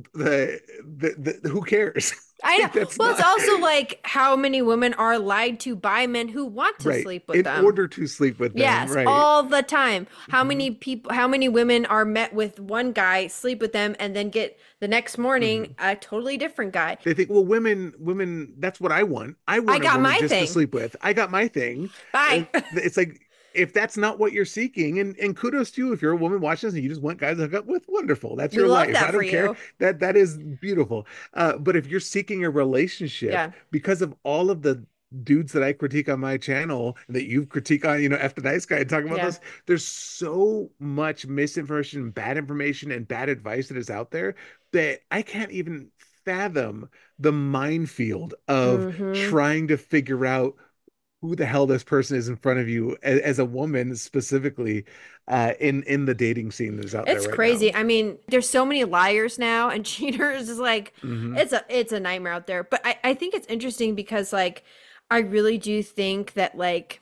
the the, the who cares? I know. Like that's Well, it's not also like how many women are lied to by men who want to right. sleep with In them. order to sleep with them, Yes, right? all the time. How Mhm, many people, how many women are met with one guy, sleep with them, and then get the next morning mhm. a totally different guy? They think, well, women, women, that's what I want. I I want a got woman my just to thing. sleep with. I got my thing. Bye. And it's like, if that's not what you're seeking, and, and kudos to you if you're a woman watching this and you just want guys to hook up with, wonderful. That's We your love life. that I for don't care. you. That that is beautiful. Uh, but if you're seeking a relationship Yeah. because of all of the dudes that I critique on my channel that you critique on, you know, F the Nice Guy and talk about Yeah. this, there's so much misinformation, bad information, and bad advice that is out there that I can't even fathom the minefield of Mm-hmm. trying to figure out who the hell this person is in front of you as, as a woman specifically uh in in the dating scene that is out there It's right now. crazy. I mean, there's so many liars now and cheaters. Is like Hmm. it's a it's a nightmare out there. But I, I think it's interesting because like I really do think that like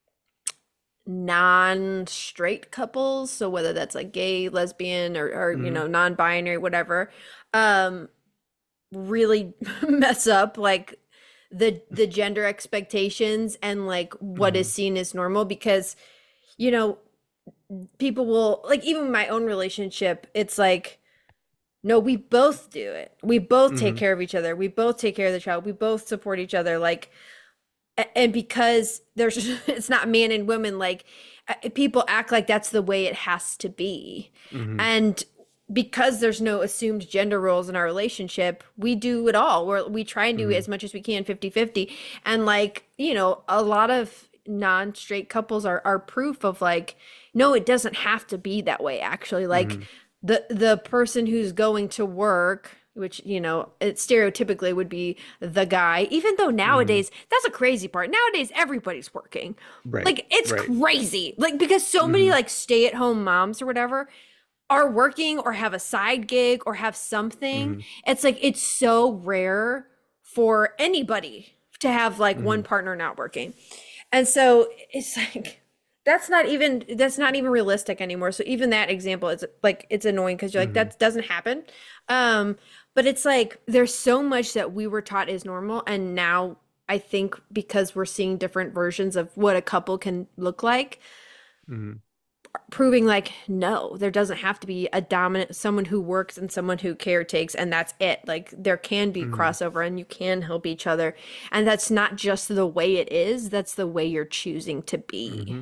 non-straight couples, so whether that's like gay, lesbian, or or you Hmm. know, non-binary, whatever, um, really mess up like the the gender expectations and like what is Hmm. seen as normal because you know people will like even my own relationship it's like no we both do it we both take Hmm. care of each other we both take care of the child we both support each other like a- and because there's it's not man and woman like uh, people act like that's the way it has to be Hmm. and because there's no assumed gender roles in our relationship we do it all we we try and do Hmm. as much as we can fifty fifty and like you know a lot of non-straight couples are are proof of like no it doesn't have to be that way actually like Hmm. the the person who's going to work which you know it stereotypically would be the guy even though Hmm. nowadays that's a crazy part nowadays everybody's working Right, like it's right. crazy like because so many Hmm. like stay-at-home moms or whatever are working or have a side gig or have something Hmm. it's like it's so rare for anybody to have like Hmm. one partner not working and so it's like that's not even that's not even realistic anymore. So even that example is like it's annoying because you're like Mhm. that doesn't happen. Um, but it's like there's so much that we were taught is normal, and now I think because we're seeing different versions of what a couple can look like, Mhm. proving like no, there doesn't have to be a dominant someone who works and someone who caretakes, and that's it. Like there can be Mhm. crossover, and you can help each other, and that's not just the way it is. That's the way you're choosing to be. Mhm.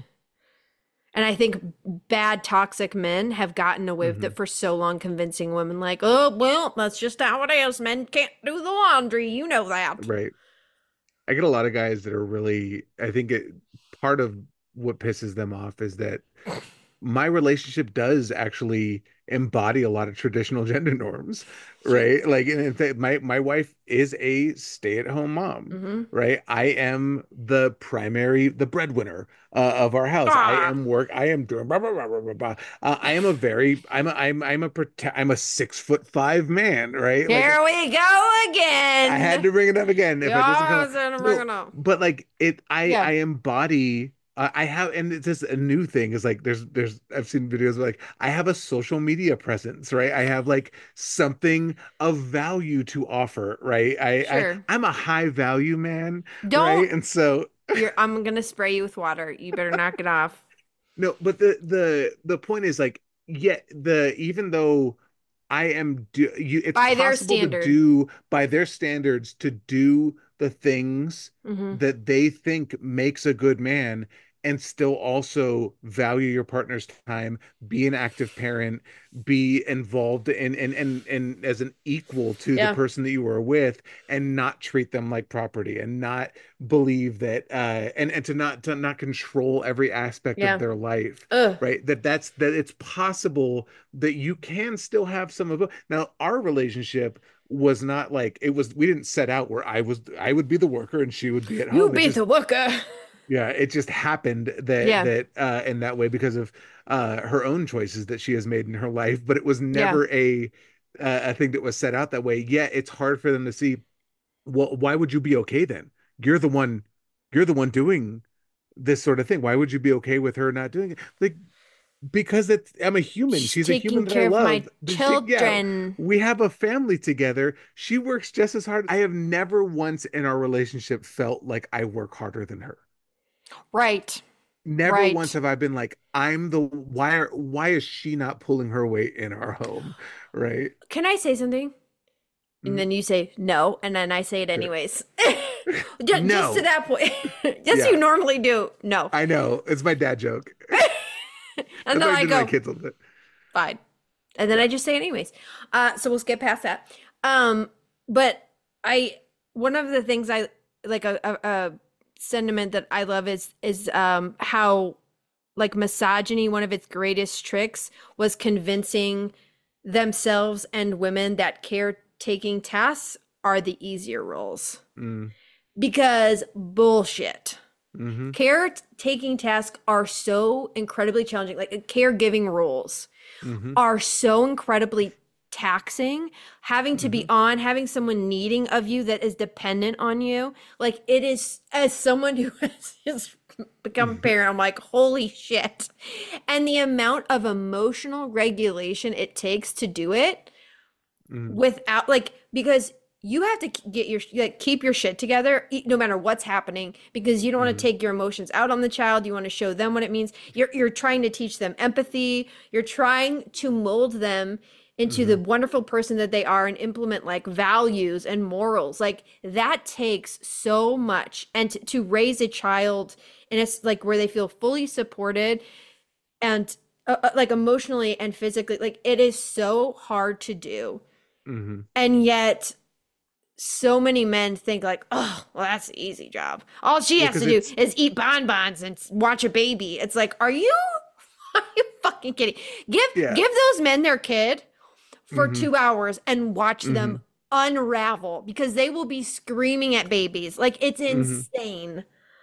And I think bad toxic men have gotten away with Mhm. it for so long, convincing women like, oh, well, that's just how it is. Men can't do the laundry. You know that. Right. I get a lot of guys that are really, I think it part of what pisses them off is that my relationship does actually embody a lot of traditional gender norms, right? Like, and in fact, my my wife is a stay-at-home mom, Mm-hmm. right? I am the primary, the breadwinner uh, of our house. I Ah, am work. I am doing blah blah blah blah blah. blah. Uh, I am a very, I'm a, I'm I'm a prote- I'm a six foot five man, right? Like here we go again. I had to bring it up again. If You it doesn't always come, had to bring no, it up. but like it, I Yeah. I embody. Uh, I have, and it's just a new thing. Is like there's there's I've seen videos where like I have a social media presence, right? I have like something of value to offer, right? I, I Sure. I'm a high value man, Don't. right? And so You're, I'm gonna spray you with water. You better knock it off. no, but the the the point is like, yeah, the even though I am do you, it's By their possible to standard. do by their standards to do the things Mm-hmm. that they think makes a good man and still also value your partner's time, be an active parent, be involved in and and and as an equal to the Yeah. person that you are with, and not treat them like property, and not believe that uh and and to not to not control every aspect Yeah. of their life, Ugh. right? That that's that it's possible that you can still have some of it. Now, our relationship was not like it was we didn't set out where I was I would be the worker and she would be at You home. It be just the worker. yeah, it just happened that Yeah. that uh in that way because of uh her own choices that she has made in her life, but it was Yeah. never a uh, a thing that was set out that way. Yeah, it's hard for them to see, well, why would you be okay then? You're the one you're the one doing this sort of thing. Why would you be okay with her not doing it? Like because it's I'm a human. She's She's a taking human that I care of my love. She- yeah, children. we have a family together. She works just as hard. I have never once in our relationship felt like I work harder than her. Right. Never Right. once have I been like, I'm the why are why is she not pulling her weight in our home? Right? Can I say something? And Mhm. then you say no, and then I say it anyways. just, No. just to that point. Yes, Yeah. you normally do. No. I know. It's my dad joke. And That's then what I I do to my go, kids all the time. fine. And then I just say it anyways. Uh, so we'll skip past that. Um, but I one of the things I like a, a, a sentiment that I love is is um how like misogyny, one of its greatest tricks was convincing themselves and women that caretaking tasks are the easier roles. Mm, Because bullshit. mhm. Caretaking tasks are so incredibly challenging. Like caregiving roles Mhm. are so incredibly taxing. Having to be on, having someone needing of you that is dependent on you. Like it is, as someone who has just become a parent, I'm like, holy shit. And the amount of emotional regulation it takes to do it Mhm. without like because you have to k- get your like keep your shit together e- no matter what's happening because you don't want to take your emotions out on the child. You want to show them what it means. You're you're trying to teach them empathy. You're trying to mold them into the wonderful person that they are and implement like values and morals. Like that takes so much. And to, to raise a child and it's like where they feel fully supported and uh, uh, like emotionally and physically, like it is so hard to do. Mhm. And yet, so many men think like, oh, well, that's an easy job. All she Well, has to 'cause do it's- is eat bonbons and s- watch a baby. It's like, are you, are you fucking kidding? Give Yeah. give those men their kid for Mhm. two hours and watch them unravel because they will be screaming at babies. Like it's Mm-hmm. insane.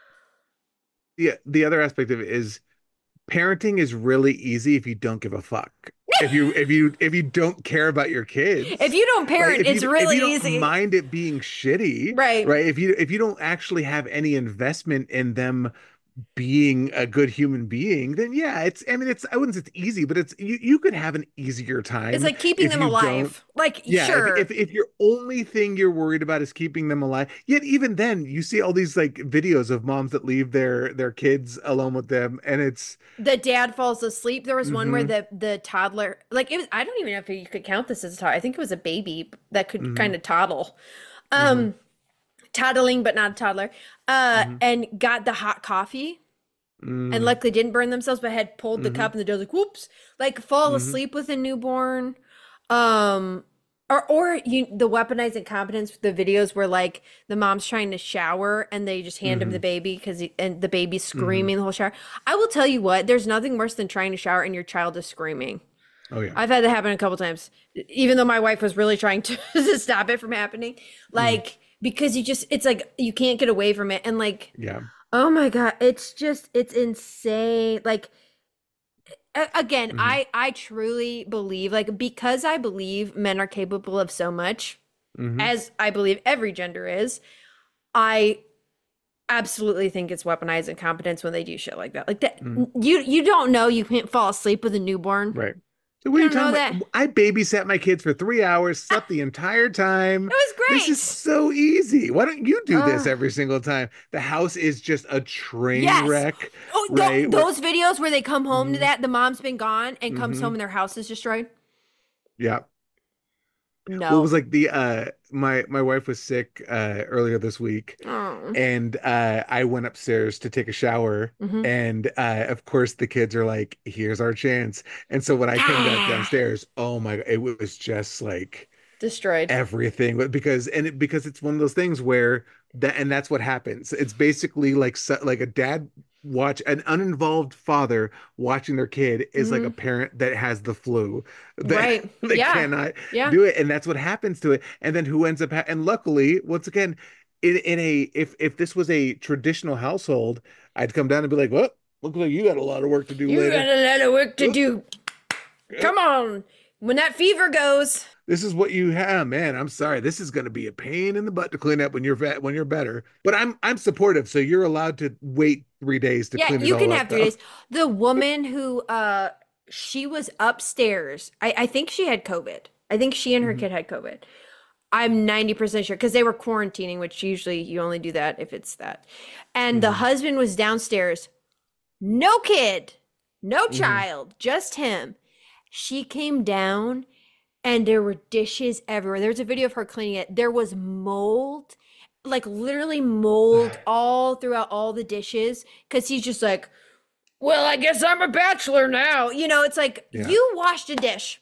Yeah, the other aspect of it is parenting is really easy if you don't give a fuck. If you if you if you don't care about your kids. If you don't Right? parent, If you- it's if really you don't easy. mind it being shitty, Right. right? If you if you don't actually have any investment in them being a good human being, then yeah, it's, I mean, it's, I wouldn't say it's easy, but it's, you, you could have an easier time. It's like keeping if them you don't- alive. Like, Yeah, sure. if, if if your only thing you're worried about is keeping them alive, yet even then you see all these like videos of moms that leave their their kids alone with them, and it's The dad falls asleep. There was one where Mhm. the the toddler, like it was, I don't even know if you could count this as a toddler. I think it was a baby that could Mhm. kind of toddle. Um toddling but not a toddler. Uh Mhm. and got the hot coffee mm, and luckily didn't burn themselves, but had pulled the Mhm. cup and the dad's like, whoops, like fall Mhm. asleep with a newborn. Um or or you the weaponized incompetence, the videos where like the mom's trying to shower and they just hand him the baby because and the baby's screaming the whole shower. I will tell you what, there's nothing worse than trying to shower and your child is screaming. oh yeah, I've had that happen a couple times, even though my wife was really trying to, to stop it from happening. Like, because you just, it's like, you can't get away from it. And like, yeah, oh my God, it's just, it's insane. Like, a- again, Mhm. I, I truly believe, like, because I believe men are capable of so much, Mhm. as I believe every gender is, I absolutely think it's weaponized incompetence when they do shit like that. Like that, Mhm. you, you don't know you can't fall asleep with a newborn. right. So what are I you don't know talking about? I babysat my kids for three hours, slept the entire time. It was great. This is so easy. Why don't you do this Ugh. every single time? The house is just a train Yes. wreck. Oh, tho- right? Where- those videos where they come home to Mhm. that, the mom's been gone and comes Mhm. home and their house is destroyed. Yeah. No. Well, it was like the uh my my wife was sick uh earlier this week, Oh. and uh I went upstairs to take a shower, Mhm. and uh of course the kids are like, here's our chance. And so when I came back Ah. downstairs, oh my, it was just like Destroyed. everything, but because and it, because it's one of those things where that, and that's what happens. It's basically like so- like a dad watch an uninvolved father watching their kid is like a parent that has the flu that, Mm-hmm. Right. that Yeah. cannot Yeah. do it, and that's what happens to it. And then who ends up ha- and luckily once again in, in a if if this was a traditional household, I'd come down and be like, well, looks like you got a lot of work to do You later. got a lot of work to Oop. do. Come on. When that fever goes. This is what you have, man. I'm sorry. This is going to be a pain in the butt to clean up when you're vet, when you're better. But I'm I'm supportive, so you're allowed to wait three days to Yeah, clean it you all can up, have three though. days. The woman who uh she was upstairs. I, I think she had COVID. I think she and her Mhm. kid had COVID. I'm ninety percent sure because they were quarantining, which usually you only do that if it's that. And the Mhm. husband was downstairs. No kid, no Mhm. child, just him. She came down and there were dishes everywhere. There's a video of her cleaning it. There was mold, like literally mold all throughout all the dishes because he's just like, well, I guess I'm a bachelor now. You know, it's like Yeah. you washed a dish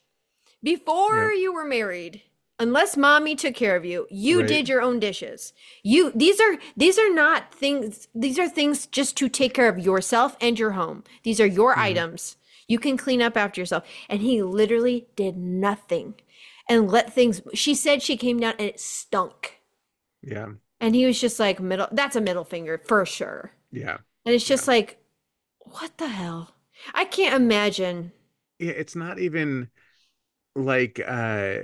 before you were married. Unless mommy took care of you, you Right. did your own dishes. You these are these are not things these are things just to take care of yourself and your home. These are your Mm-hmm. items. You can clean up after yourself. And he literally did nothing and let things she said she came down and it stunk. Yeah, And he was just like middle that's a middle finger for sure. yeah, And it's just like what the hell? I can't imagine. yeah. It's not even like uh,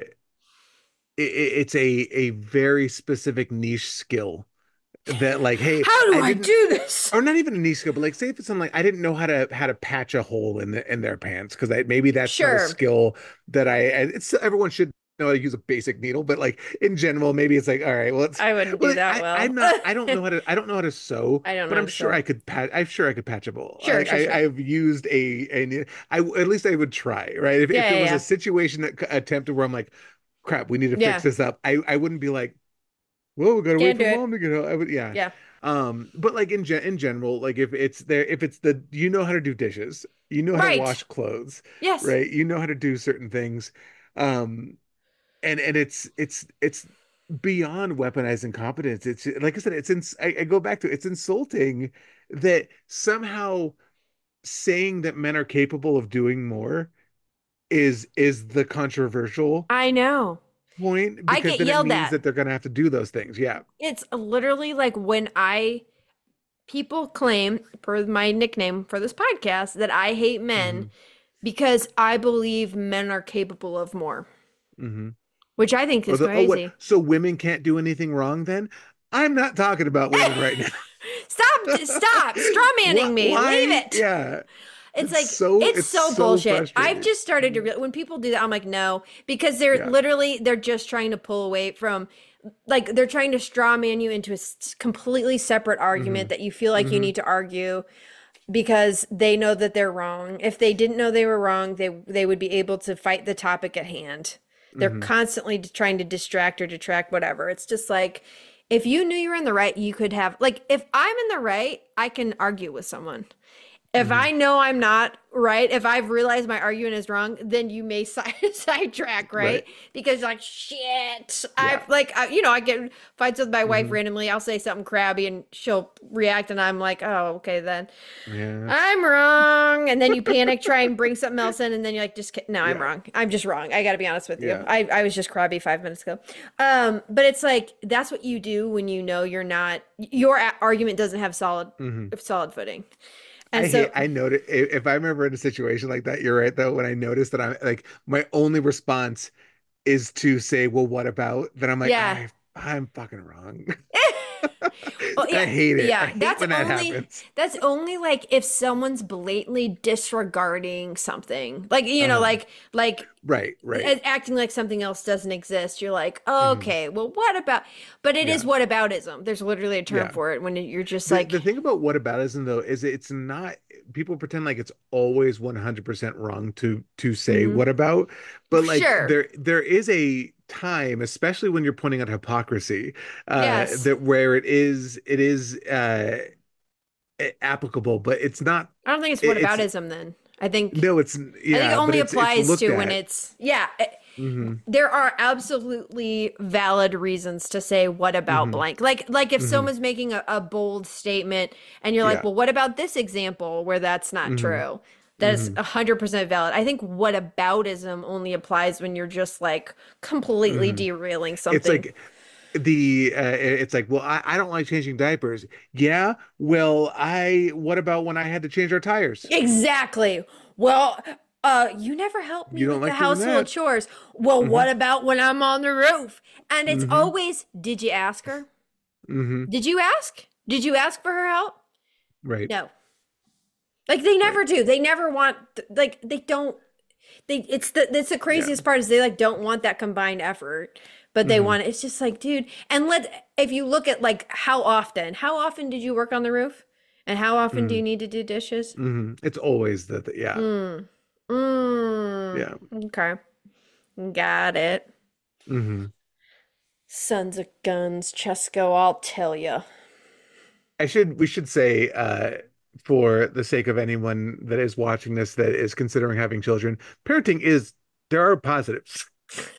it, it's a a very specific niche skill that, like, hey, How do I, didn't- do this? or not even a niche skill, but like say if it's something like I didn't know how to how to patch a hole in the in their pants because maybe that's not Sure. a skill that I and it's everyone should know how to use a basic needle, but like in general, maybe it's like all right, well, it's I wouldn't well, do that I, well. I'm not. I don't know how to. I don't know how to sew. I don't know but how I'm to sure sew. I could patch. I'm sure I could patch a bowl. Sure, I, sure, I, sure. I've used a a. I at least I would try. Right. If, Yeah, if it yeah, was yeah. a situation that c- attempted where I'm like, crap, we need to Yeah. fix this up. I I wouldn't be like, well, we gotta wait Can't for do it. mom to get home. I would. Yeah. Yeah. Um. But like in gen in general, like if it's there, if it's the you know how to do dishes, you know how Right. to wash clothes, Yes. right? You know how to do certain things. Um. And and it's it's it's beyond weaponized incompetence. It's like I said, it's ins I, I go back to it, it's insulting that somehow saying that men are capable of doing more is is the controversial I know. point I because get then it yelled means at. that they're gonna have to do those things. Yeah. It's literally like when I people claim per my nickname for this podcast that I hate men Mhm. because I believe men are capable of more, Mm-hmm. which I think is oh, crazy. what, so women can't do anything wrong then? I'm not talking about women right now. Stop, stop, straw manning me. Why? Leave it. Yeah. It's, It's like so- it's, it's so, so bullshit. frustrating. I've just started to real when people do that, I'm like, no, because they're Yeah. literally they're just trying to pull away from, like, they're trying to straw man you into a s- completely separate argument that you feel like you Mhm. need to argue because they know that they're wrong. If they didn't know they were wrong, they they would be able to fight the topic at hand. They're Mhm. constantly d- trying to distract or detract, whatever. It's just like, if you knew you were in the right, you could have, like, if I'm in the right, I can argue with someone. If I know I'm not right, if I've realized my argument is wrong, then you may side sidetrack, right? Right. Because like, shit, Yeah. I like, I, you know, I get fights with my wife Mhm. randomly. I'll say something crabby and she'll react, and I'm like, oh, okay, then Yeah. I'm wrong. And then you panic, try and bring something else in, and then you're like, just kid- no, I'm Yeah. wrong. I'm just wrong. I got to be honest with you. Yeah. I I was just crabby five minutes ago. Um, but it's like that's what you do when you know you're not. Your a- argument doesn't have solid Mhm. solid footing. And I so hate, I noted if if I remember in a situation like that, you're right though. When I notice that I'm like my only response is to say, "Well, what about?" Then I'm like, Yeah. I, I'm fucking wrong. Well, I hate it. Yeah, I hate that's when that only happens. that's only like if someone's blatantly disregarding something, like you know, Uh-huh. like like Right, right. a- acting like something else doesn't exist. You're like, Mhm. okay, well, what about? But it is Yeah. whataboutism. There's literally a term Yeah. for it when you're just The, like, the thing about whataboutism though is it's not people pretend like it's always one hundred percent wrong to to say Mhm. what about, but like Sure. there there is a time, especially when you're pointing out hypocrisy, uh Yes. that where it is it is uh a- applicable, but it's not I don't think it's it- it's whaboutism. Then I think no it's I think yeah, it but only it's, applies it's looked to when at. it's yeah. it- Mhm, There are absolutely valid reasons to say what about Mhm. blank, like like if Mhm. someone's making a, a bold statement and you're like, Yeah. well, what about this example where that's not Mhm. true? That is Mhm. a hundred percent valid. I think what aboutism only applies when you're just like completely Mhm. derailing something. It's like the uh, it's like, well, I, I don't like changing diapers. Yeah, well, I what about when I had to change our tires? Exactly. Well, uh, you never help me You with don't the like doing household that. chores. Well, Mhm. what about when I'm on the roof? And it's Mhm. always, did you ask her? Hmm. Did you ask? Did you ask for her help? Right. No. Like they never do. They never want like they don't they it's the it's the craziest part is they like don't want that combined effort, but they Mhm. want it's just like, dude, and let if you look at like how often, how often did you work on the roof? And how often do Mhm. you need to do dishes? Hmm. It's always the, the yeah. Mm. Mm. Yeah. Okay. Got it. Hmm. Sons of guns, Chesco, I'll tell you. I should we should say uh for the sake of anyone that is watching this that is considering having children, parenting is there are positives.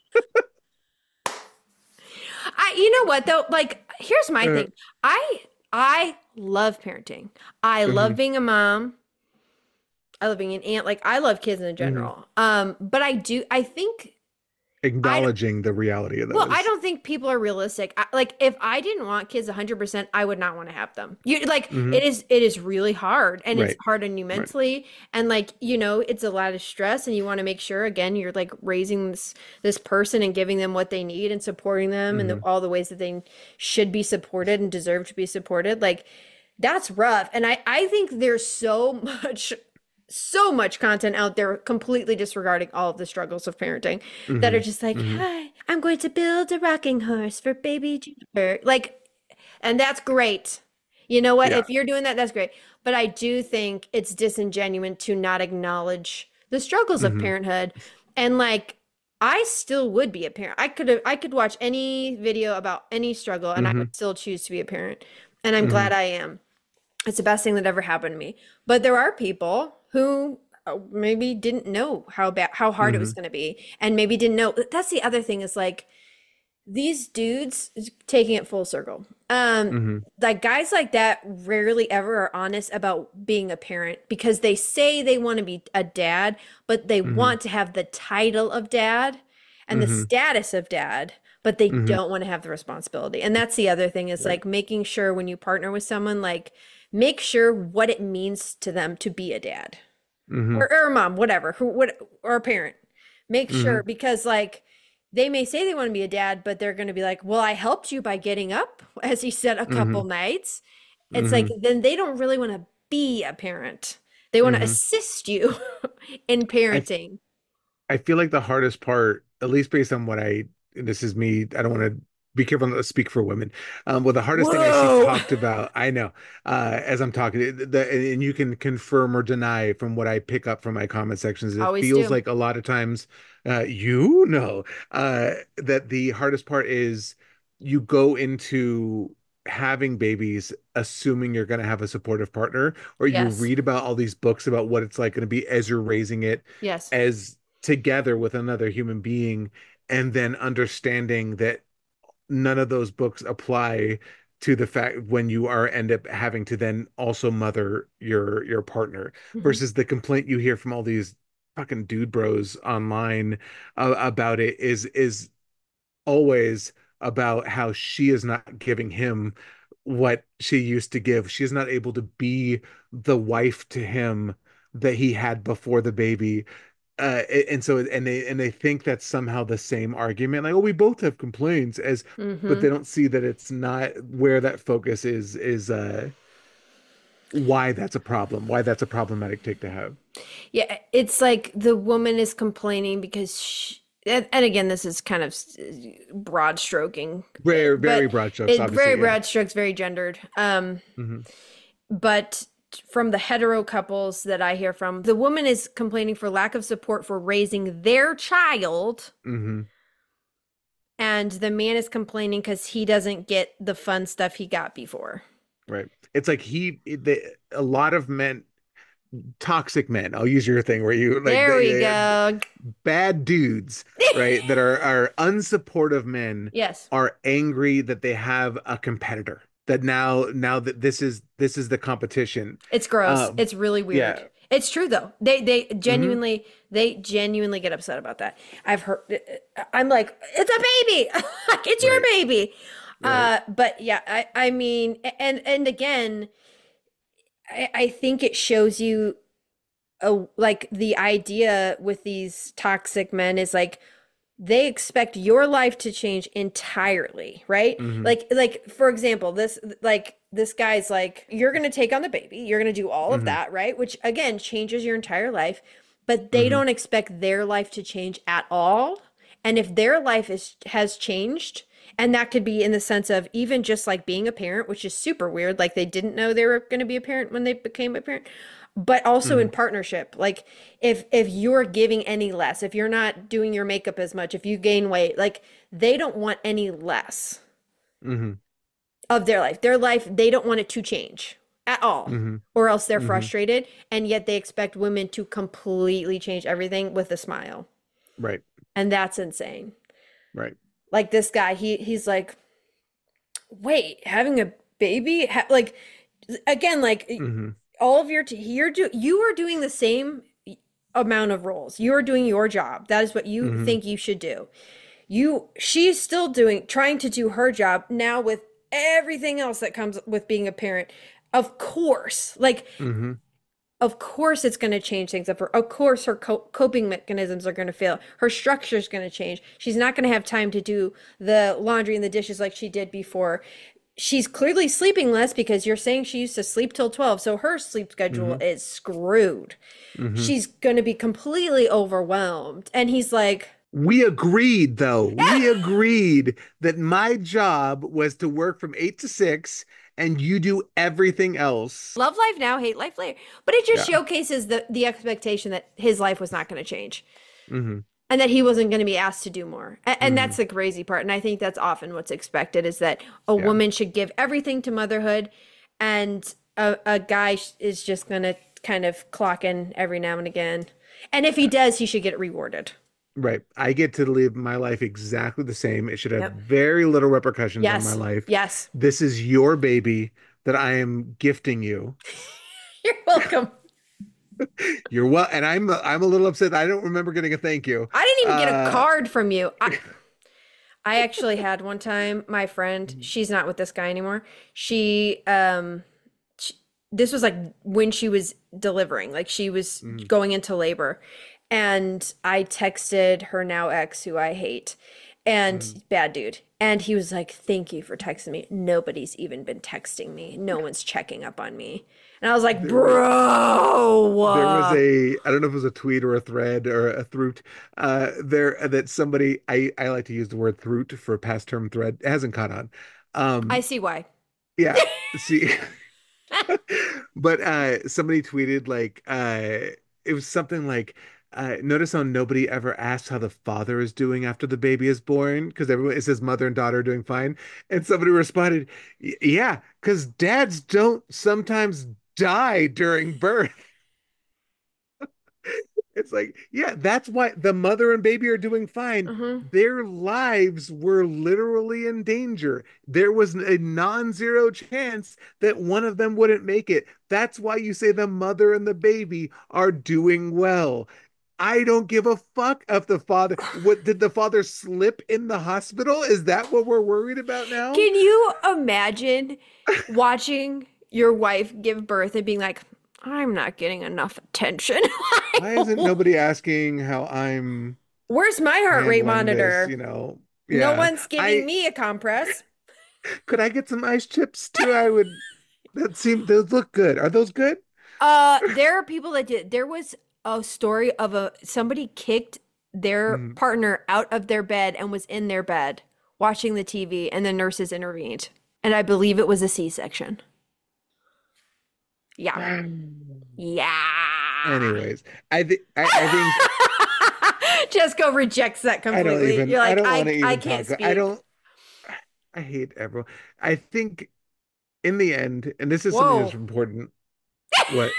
I you know what though? Like here's my Uh, thing. I I love parenting. I love Mhm. being a mom. I love being an aunt. Like I love kids in general. Um, but I do I think Acknowledging the reality of those. well, I don't think people are realistic. I, like if I didn't want kids one hundred percent, I would not want to have them. You like Mhm. it is it is really hard and it's Right. hard on you mentally and like, you know, it's a lot of stress and you want to make sure again you're like raising this this person and giving them what they need and supporting them in the, Mhm. all the ways that they should be supported and deserve to be supported. Like that's rough. And I I think there's so much so much content out there completely disregarding all of the struggles of parenting that are Mhm. just like, Mhm. hi, I'm going to build a rocking horse for baby Juniper. Like, and that's great. You know what? Yeah. If you're doing that, that's great. But I do think it's disingenuous to not acknowledge the struggles of Mhm. parenthood. And like, I still would be a parent. I could have, I could watch any video about any struggle and I Mhm. would still choose to be a parent. And I'm Mhm. glad I am. It's the best thing that ever happened to me. But there are people who uh, maybe didn't know how bad, how hard it was Mhm. going to be, and maybe didn't know. That's the other thing is like these dudes taking it full circle. Um, Mhm. like guys like that rarely ever are honest about being a parent because they say they want to be a dad, but they Mhm. want to have the title of dad and the Mhm. status of dad, but they Mhm. don't want to have the responsibility. And that's the other thing is Right. like making sure when you partner with someone, like make sure what it means to them to be a dad Mhm. or, or a mom, whatever, who what or a parent. Make Mhm. sure because like they may say they want to be a dad, but they're going to be like, "Well, I helped you by getting up," as he said a couple Mhm. nights, it's like then they don't really want to be a parent. They want to Mhm. assist you in parenting. I feel like the hardest part, at least based on what I, and this is me, I don't want to be careful not to speak for women. Um, well, the hardest thing I see Whoa. talked about, I know, uh, as I'm talking, the, and you can confirm or deny from what I pick up from my comment sections, it Always feels do. like a lot of times, uh, you know, uh, that the hardest part is you go into having babies assuming you're going to have a supportive partner, or you Yes. read about all these books about what it's like going to be as you're raising it Yes. as together with another human being, and then understanding that none of those books apply to the fact when you are end up having to then also mother your your partner, Mhm. versus the complaint you hear from all these fucking dude bros online uh, about it is is always about how she is not giving him what she used to give. She is not able to be the wife to him that he had before the baby. Uh, and so and they and they think that's somehow the same argument, like, oh, we both have complaints, as but Mhm. they don't see that it's not where that focus is is uh why that's a problem, why that's a problematic take to have. Yeah, it's like the woman is complaining because she, and, and again, this is kind of s- broad stroking, eh, Very, very but broad strokes, it very obviously, yeah. broad strokes, very gendered. Um, Hmm. but from the hetero couples that I hear from, the woman is complaining for lack of support for raising their child, Hmm. and the man is complaining because he doesn't get the fun stuff he got before. Right. It's like he the, a lot of men, toxic men, I'll use your thing where you like There we they, go. bad dudes, right, that are are unsupportive men Yes. are angry that they have a competitor. That now now that this is this is the competition. It's gross. Uh, It's really weird. yeah. It's true though. They they Hmm. genuinely they genuinely get upset about that. I've heard I'm like, it's a baby. Like it's your Right. baby. Right. Uh but yeah, I I mean and and again, I I think it shows you a like the idea with these toxic men is like they expect your life to change entirely, right? Hmm. Like like for example, this like this guy's like you're going to take on the baby, you're going to do all of Hmm. that, right? Which again changes your entire life, but they Hmm. don't expect their life to change at all. And if their life is has changed, and that could be in the sense of even just like being a parent, which is super weird, like they didn't know they were going to be a parent when they became a parent, but also in Hmm. partnership, like if if you're giving any less, if you're not doing your makeup as much, if you gain weight, like they don't want any less Hmm. of their life. Their life, they don't want it to change at all, Hmm. or else they're Hmm. frustrated, and yet they expect women to completely change everything with a smile. Right. And that's insane. Right. Like this guy, he he's like, "Wait, having a baby? Ha like again, like Hmm. all of your t you're do you are doing the same amount of roles. You are doing your job. That is what you Hmm. think you should do. You she's still doing trying to do her job now with everything else that comes with being a parent. Of course, like Hmm. of course it's going to change things up for of course her co- coping mechanisms are going to fail, her structure is going to change, she's not going to have time to do the laundry and the dishes like she did before. She's clearly sleeping less because you're saying she used to sleep till twelve, so her sleep schedule Hmm. is screwed. Hmm. She's going to be completely overwhelmed. And he's like, We agreed, though. We agreed that my job was to work from eight to six, and you do everything else. love life now, hate life later. But it just Yeah. showcases the the expectation that his life was not going to change Hmm. and that he wasn't going to be asked to do more. And, and Hmm. that's the crazy part. And I think that's often what's expected is that a Yeah. woman should give everything to motherhood, and a, a guy sh- is just going to kind of clock in every now and again. And if he does, he should get rewarded. Right. I get to live my life exactly the same. It should have Yep. very little repercussions on my Yes. life. Yes. This is your baby that I am gifting you. You're welcome. You're well, and I'm I'm a little upset. I don't remember getting a thank you. I didn't even get a Uh, card from you. I, I actually had one time, my friend, she's not with this guy anymore. She, um, she, this was like when she was delivering, like she was Mhm. going into labor. And I texted her now ex, who I hate, and Mm. bad dude. And he was like, thank you for texting me. Nobody's even been texting me. No one's checking up on me. And I was like, bro. There was a, I don't know if it was a tweet or a thread or a throot, uh, there that somebody, I, I like to use the word throot for past term thread. It hasn't caught on. Um, I see why. yeah, see, but uh, somebody tweeted like, uh, it was something like, uh, notice how nobody ever asks how the father is doing after the baby is born because everyone it says mother and daughter are doing fine, and somebody responded, "Y- yeah, because dads don't sometimes die during birth." It's like, yeah, that's why the mother and baby are doing fine. Mhm. Their lives were literally in danger. There was a non-zero chance that one of them wouldn't make it. That's why you say the mother and the baby are doing well. I don't give a fuck if the father, what did the father slip in the hospital? Is that what we're worried about now? Can you imagine watching your wife give birth and being like, I'm not getting enough attention? Why isn't nobody asking how I'm Where's my heart rate handling monitor? this, you know? No Yeah. one's giving I- me a compress. Could I get some ice chips too? I would. That seem those look good. Are those good? Uh, there are people that did. There was a story of a somebody kicked their Mhm. partner out of their bed and was in their bed watching the T V, and the nurses intervened. And I believe it was a C-section. Yeah. Yeah. Anyways, I think I, I think Jessica rejects that I don't completely. even. You're I like, don't I, want to even I talk. can't about- speak. I don't. I hate everyone. I think in the end, and this is something Whoa. that's important. What?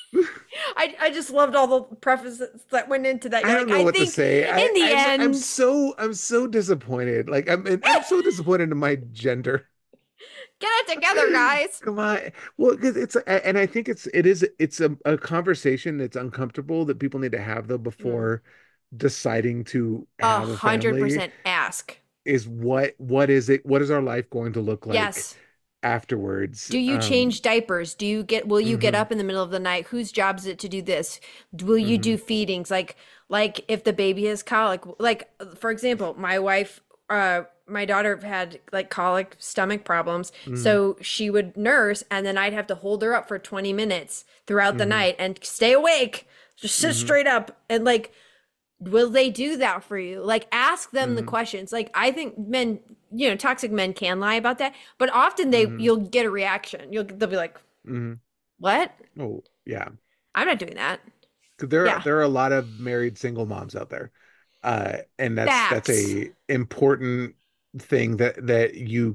I, I just loved all the prefaces that went into that. I You're don't like, know what to think say. I, in the I'm, end, I'm so I'm so disappointed. Like I'm I'm so disappointed in my gender. get it together, guys. Come on. Well, because it's and I think it's it is it's a, a conversation that's uncomfortable that people need to have though before deciding to A have a hundred family percent ask. is what what is it what is our life going to look like Yes. afterwards? Do you Um, change diapers? Do you get, will you get mhm. up in the middle of the night? Whose job is it to do this? Will you Mm-hmm. do feedings? Like, like if the baby has colic, like for example, my wife, uh, my daughter had like colic stomach problems. Mm-hmm. So she would nurse and then I'd have to hold her up for twenty minutes throughout the Mhm. night and stay awake, just sit Mhm. straight up. And like, will they do that for you? Like, ask them the Mhm. questions. Like, I think men, you know, toxic men can lie about that, but often they, Mhm. you'll get a reaction. You'll, they'll be like, Mhm. what? Oh, yeah. I'm not doing that. 'Cause there Yeah. there are a lot of married single moms out there. Uh, and that's that's Facts. a important thing that that you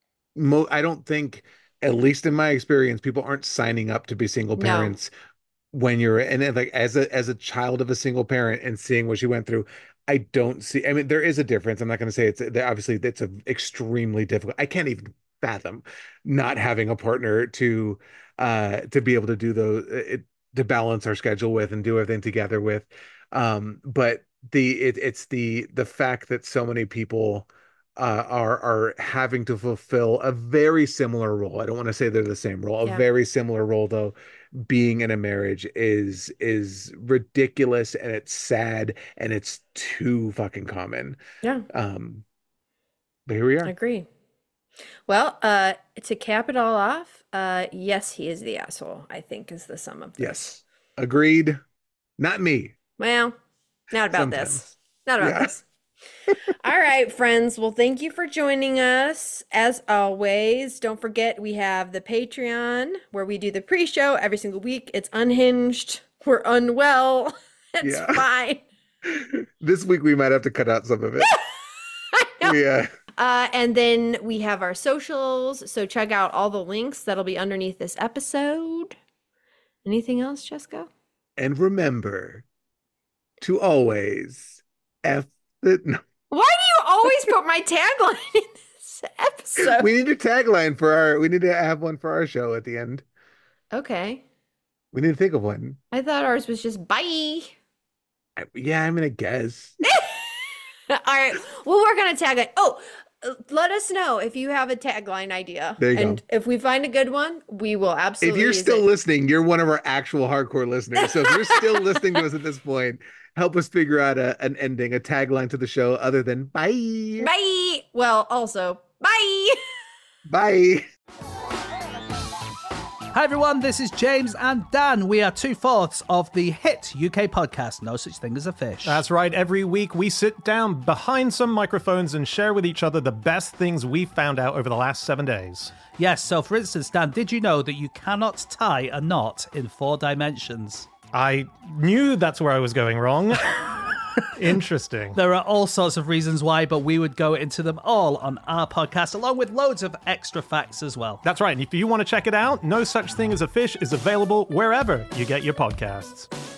mo I don't think, at least in my experience, people aren't signing up to be single No. parents when you're and then like as a as a child of a single parent and seeing what she went through. I don't see. I mean, there is a difference. I'm not going to say it's there- obviously it's a extremely difficult. I can't even fathom not having a partner to uh to be able to do those it, to balance our schedule with and do everything together with. Um, but the it, it's the the fact that so many people uh, are are having to fulfill a very similar role. I don't want to say they're the same role, a Yeah. very similar role though. Being in a marriage is is ridiculous and it's sad and it's too fucking common. Yeah, Um, but here we I are. agree. Well, uh, to cap it all off, uh, yes, he is the asshole, I think is the sum of this. Yes, agreed. Not me. Well, not about this. Sometimes. Not about Yeah. this. All right, friends. Well, thank you for joining us. As always, don't forget we have the Patreon where we do the pre-show every single week. It's unhinged. We're unwell. It's Yeah. fine. This week we might have to cut out some of it. Yeah. Uh, and then we have our socials. So check out all the links that'll be underneath this episode. Anything else, Jessica? And remember to always F the no. Why do you always put my tagline in this episode? We need a tagline for our we need to have one for our show at the end. Okay. We need to think of one. I thought ours was just bye. I- yeah, I'm gonna guess. All right. We'll work on a tagline. Oh, uh, let us know if you have a tagline idea. There you go. and if we find a good one, we will If absolutely you're use still it. listening, you're one of our actual hardcore listeners. So if you're still listening to us at this point, help us figure out a, an ending, a tagline to the show other than bye. Bye. Well, also, bye. Bye. Hi everyone, this is James and Dan. We are two-fourths of the hit U K podcast, No Such Thing as a Fish. That's right. Every week we sit down behind some microphones and share with each other the best things we found out over the last seven days. Yes, so for instance, Dan, did you know that you cannot tie a knot in four dimensions? I knew that's where I was going wrong. Interesting. There are all sorts of reasons why, but we would go into them all on our podcast, along with loads of extra facts as well. That's right. And if you want to check it out, No Such Thing as a Fish is available wherever you get your podcasts.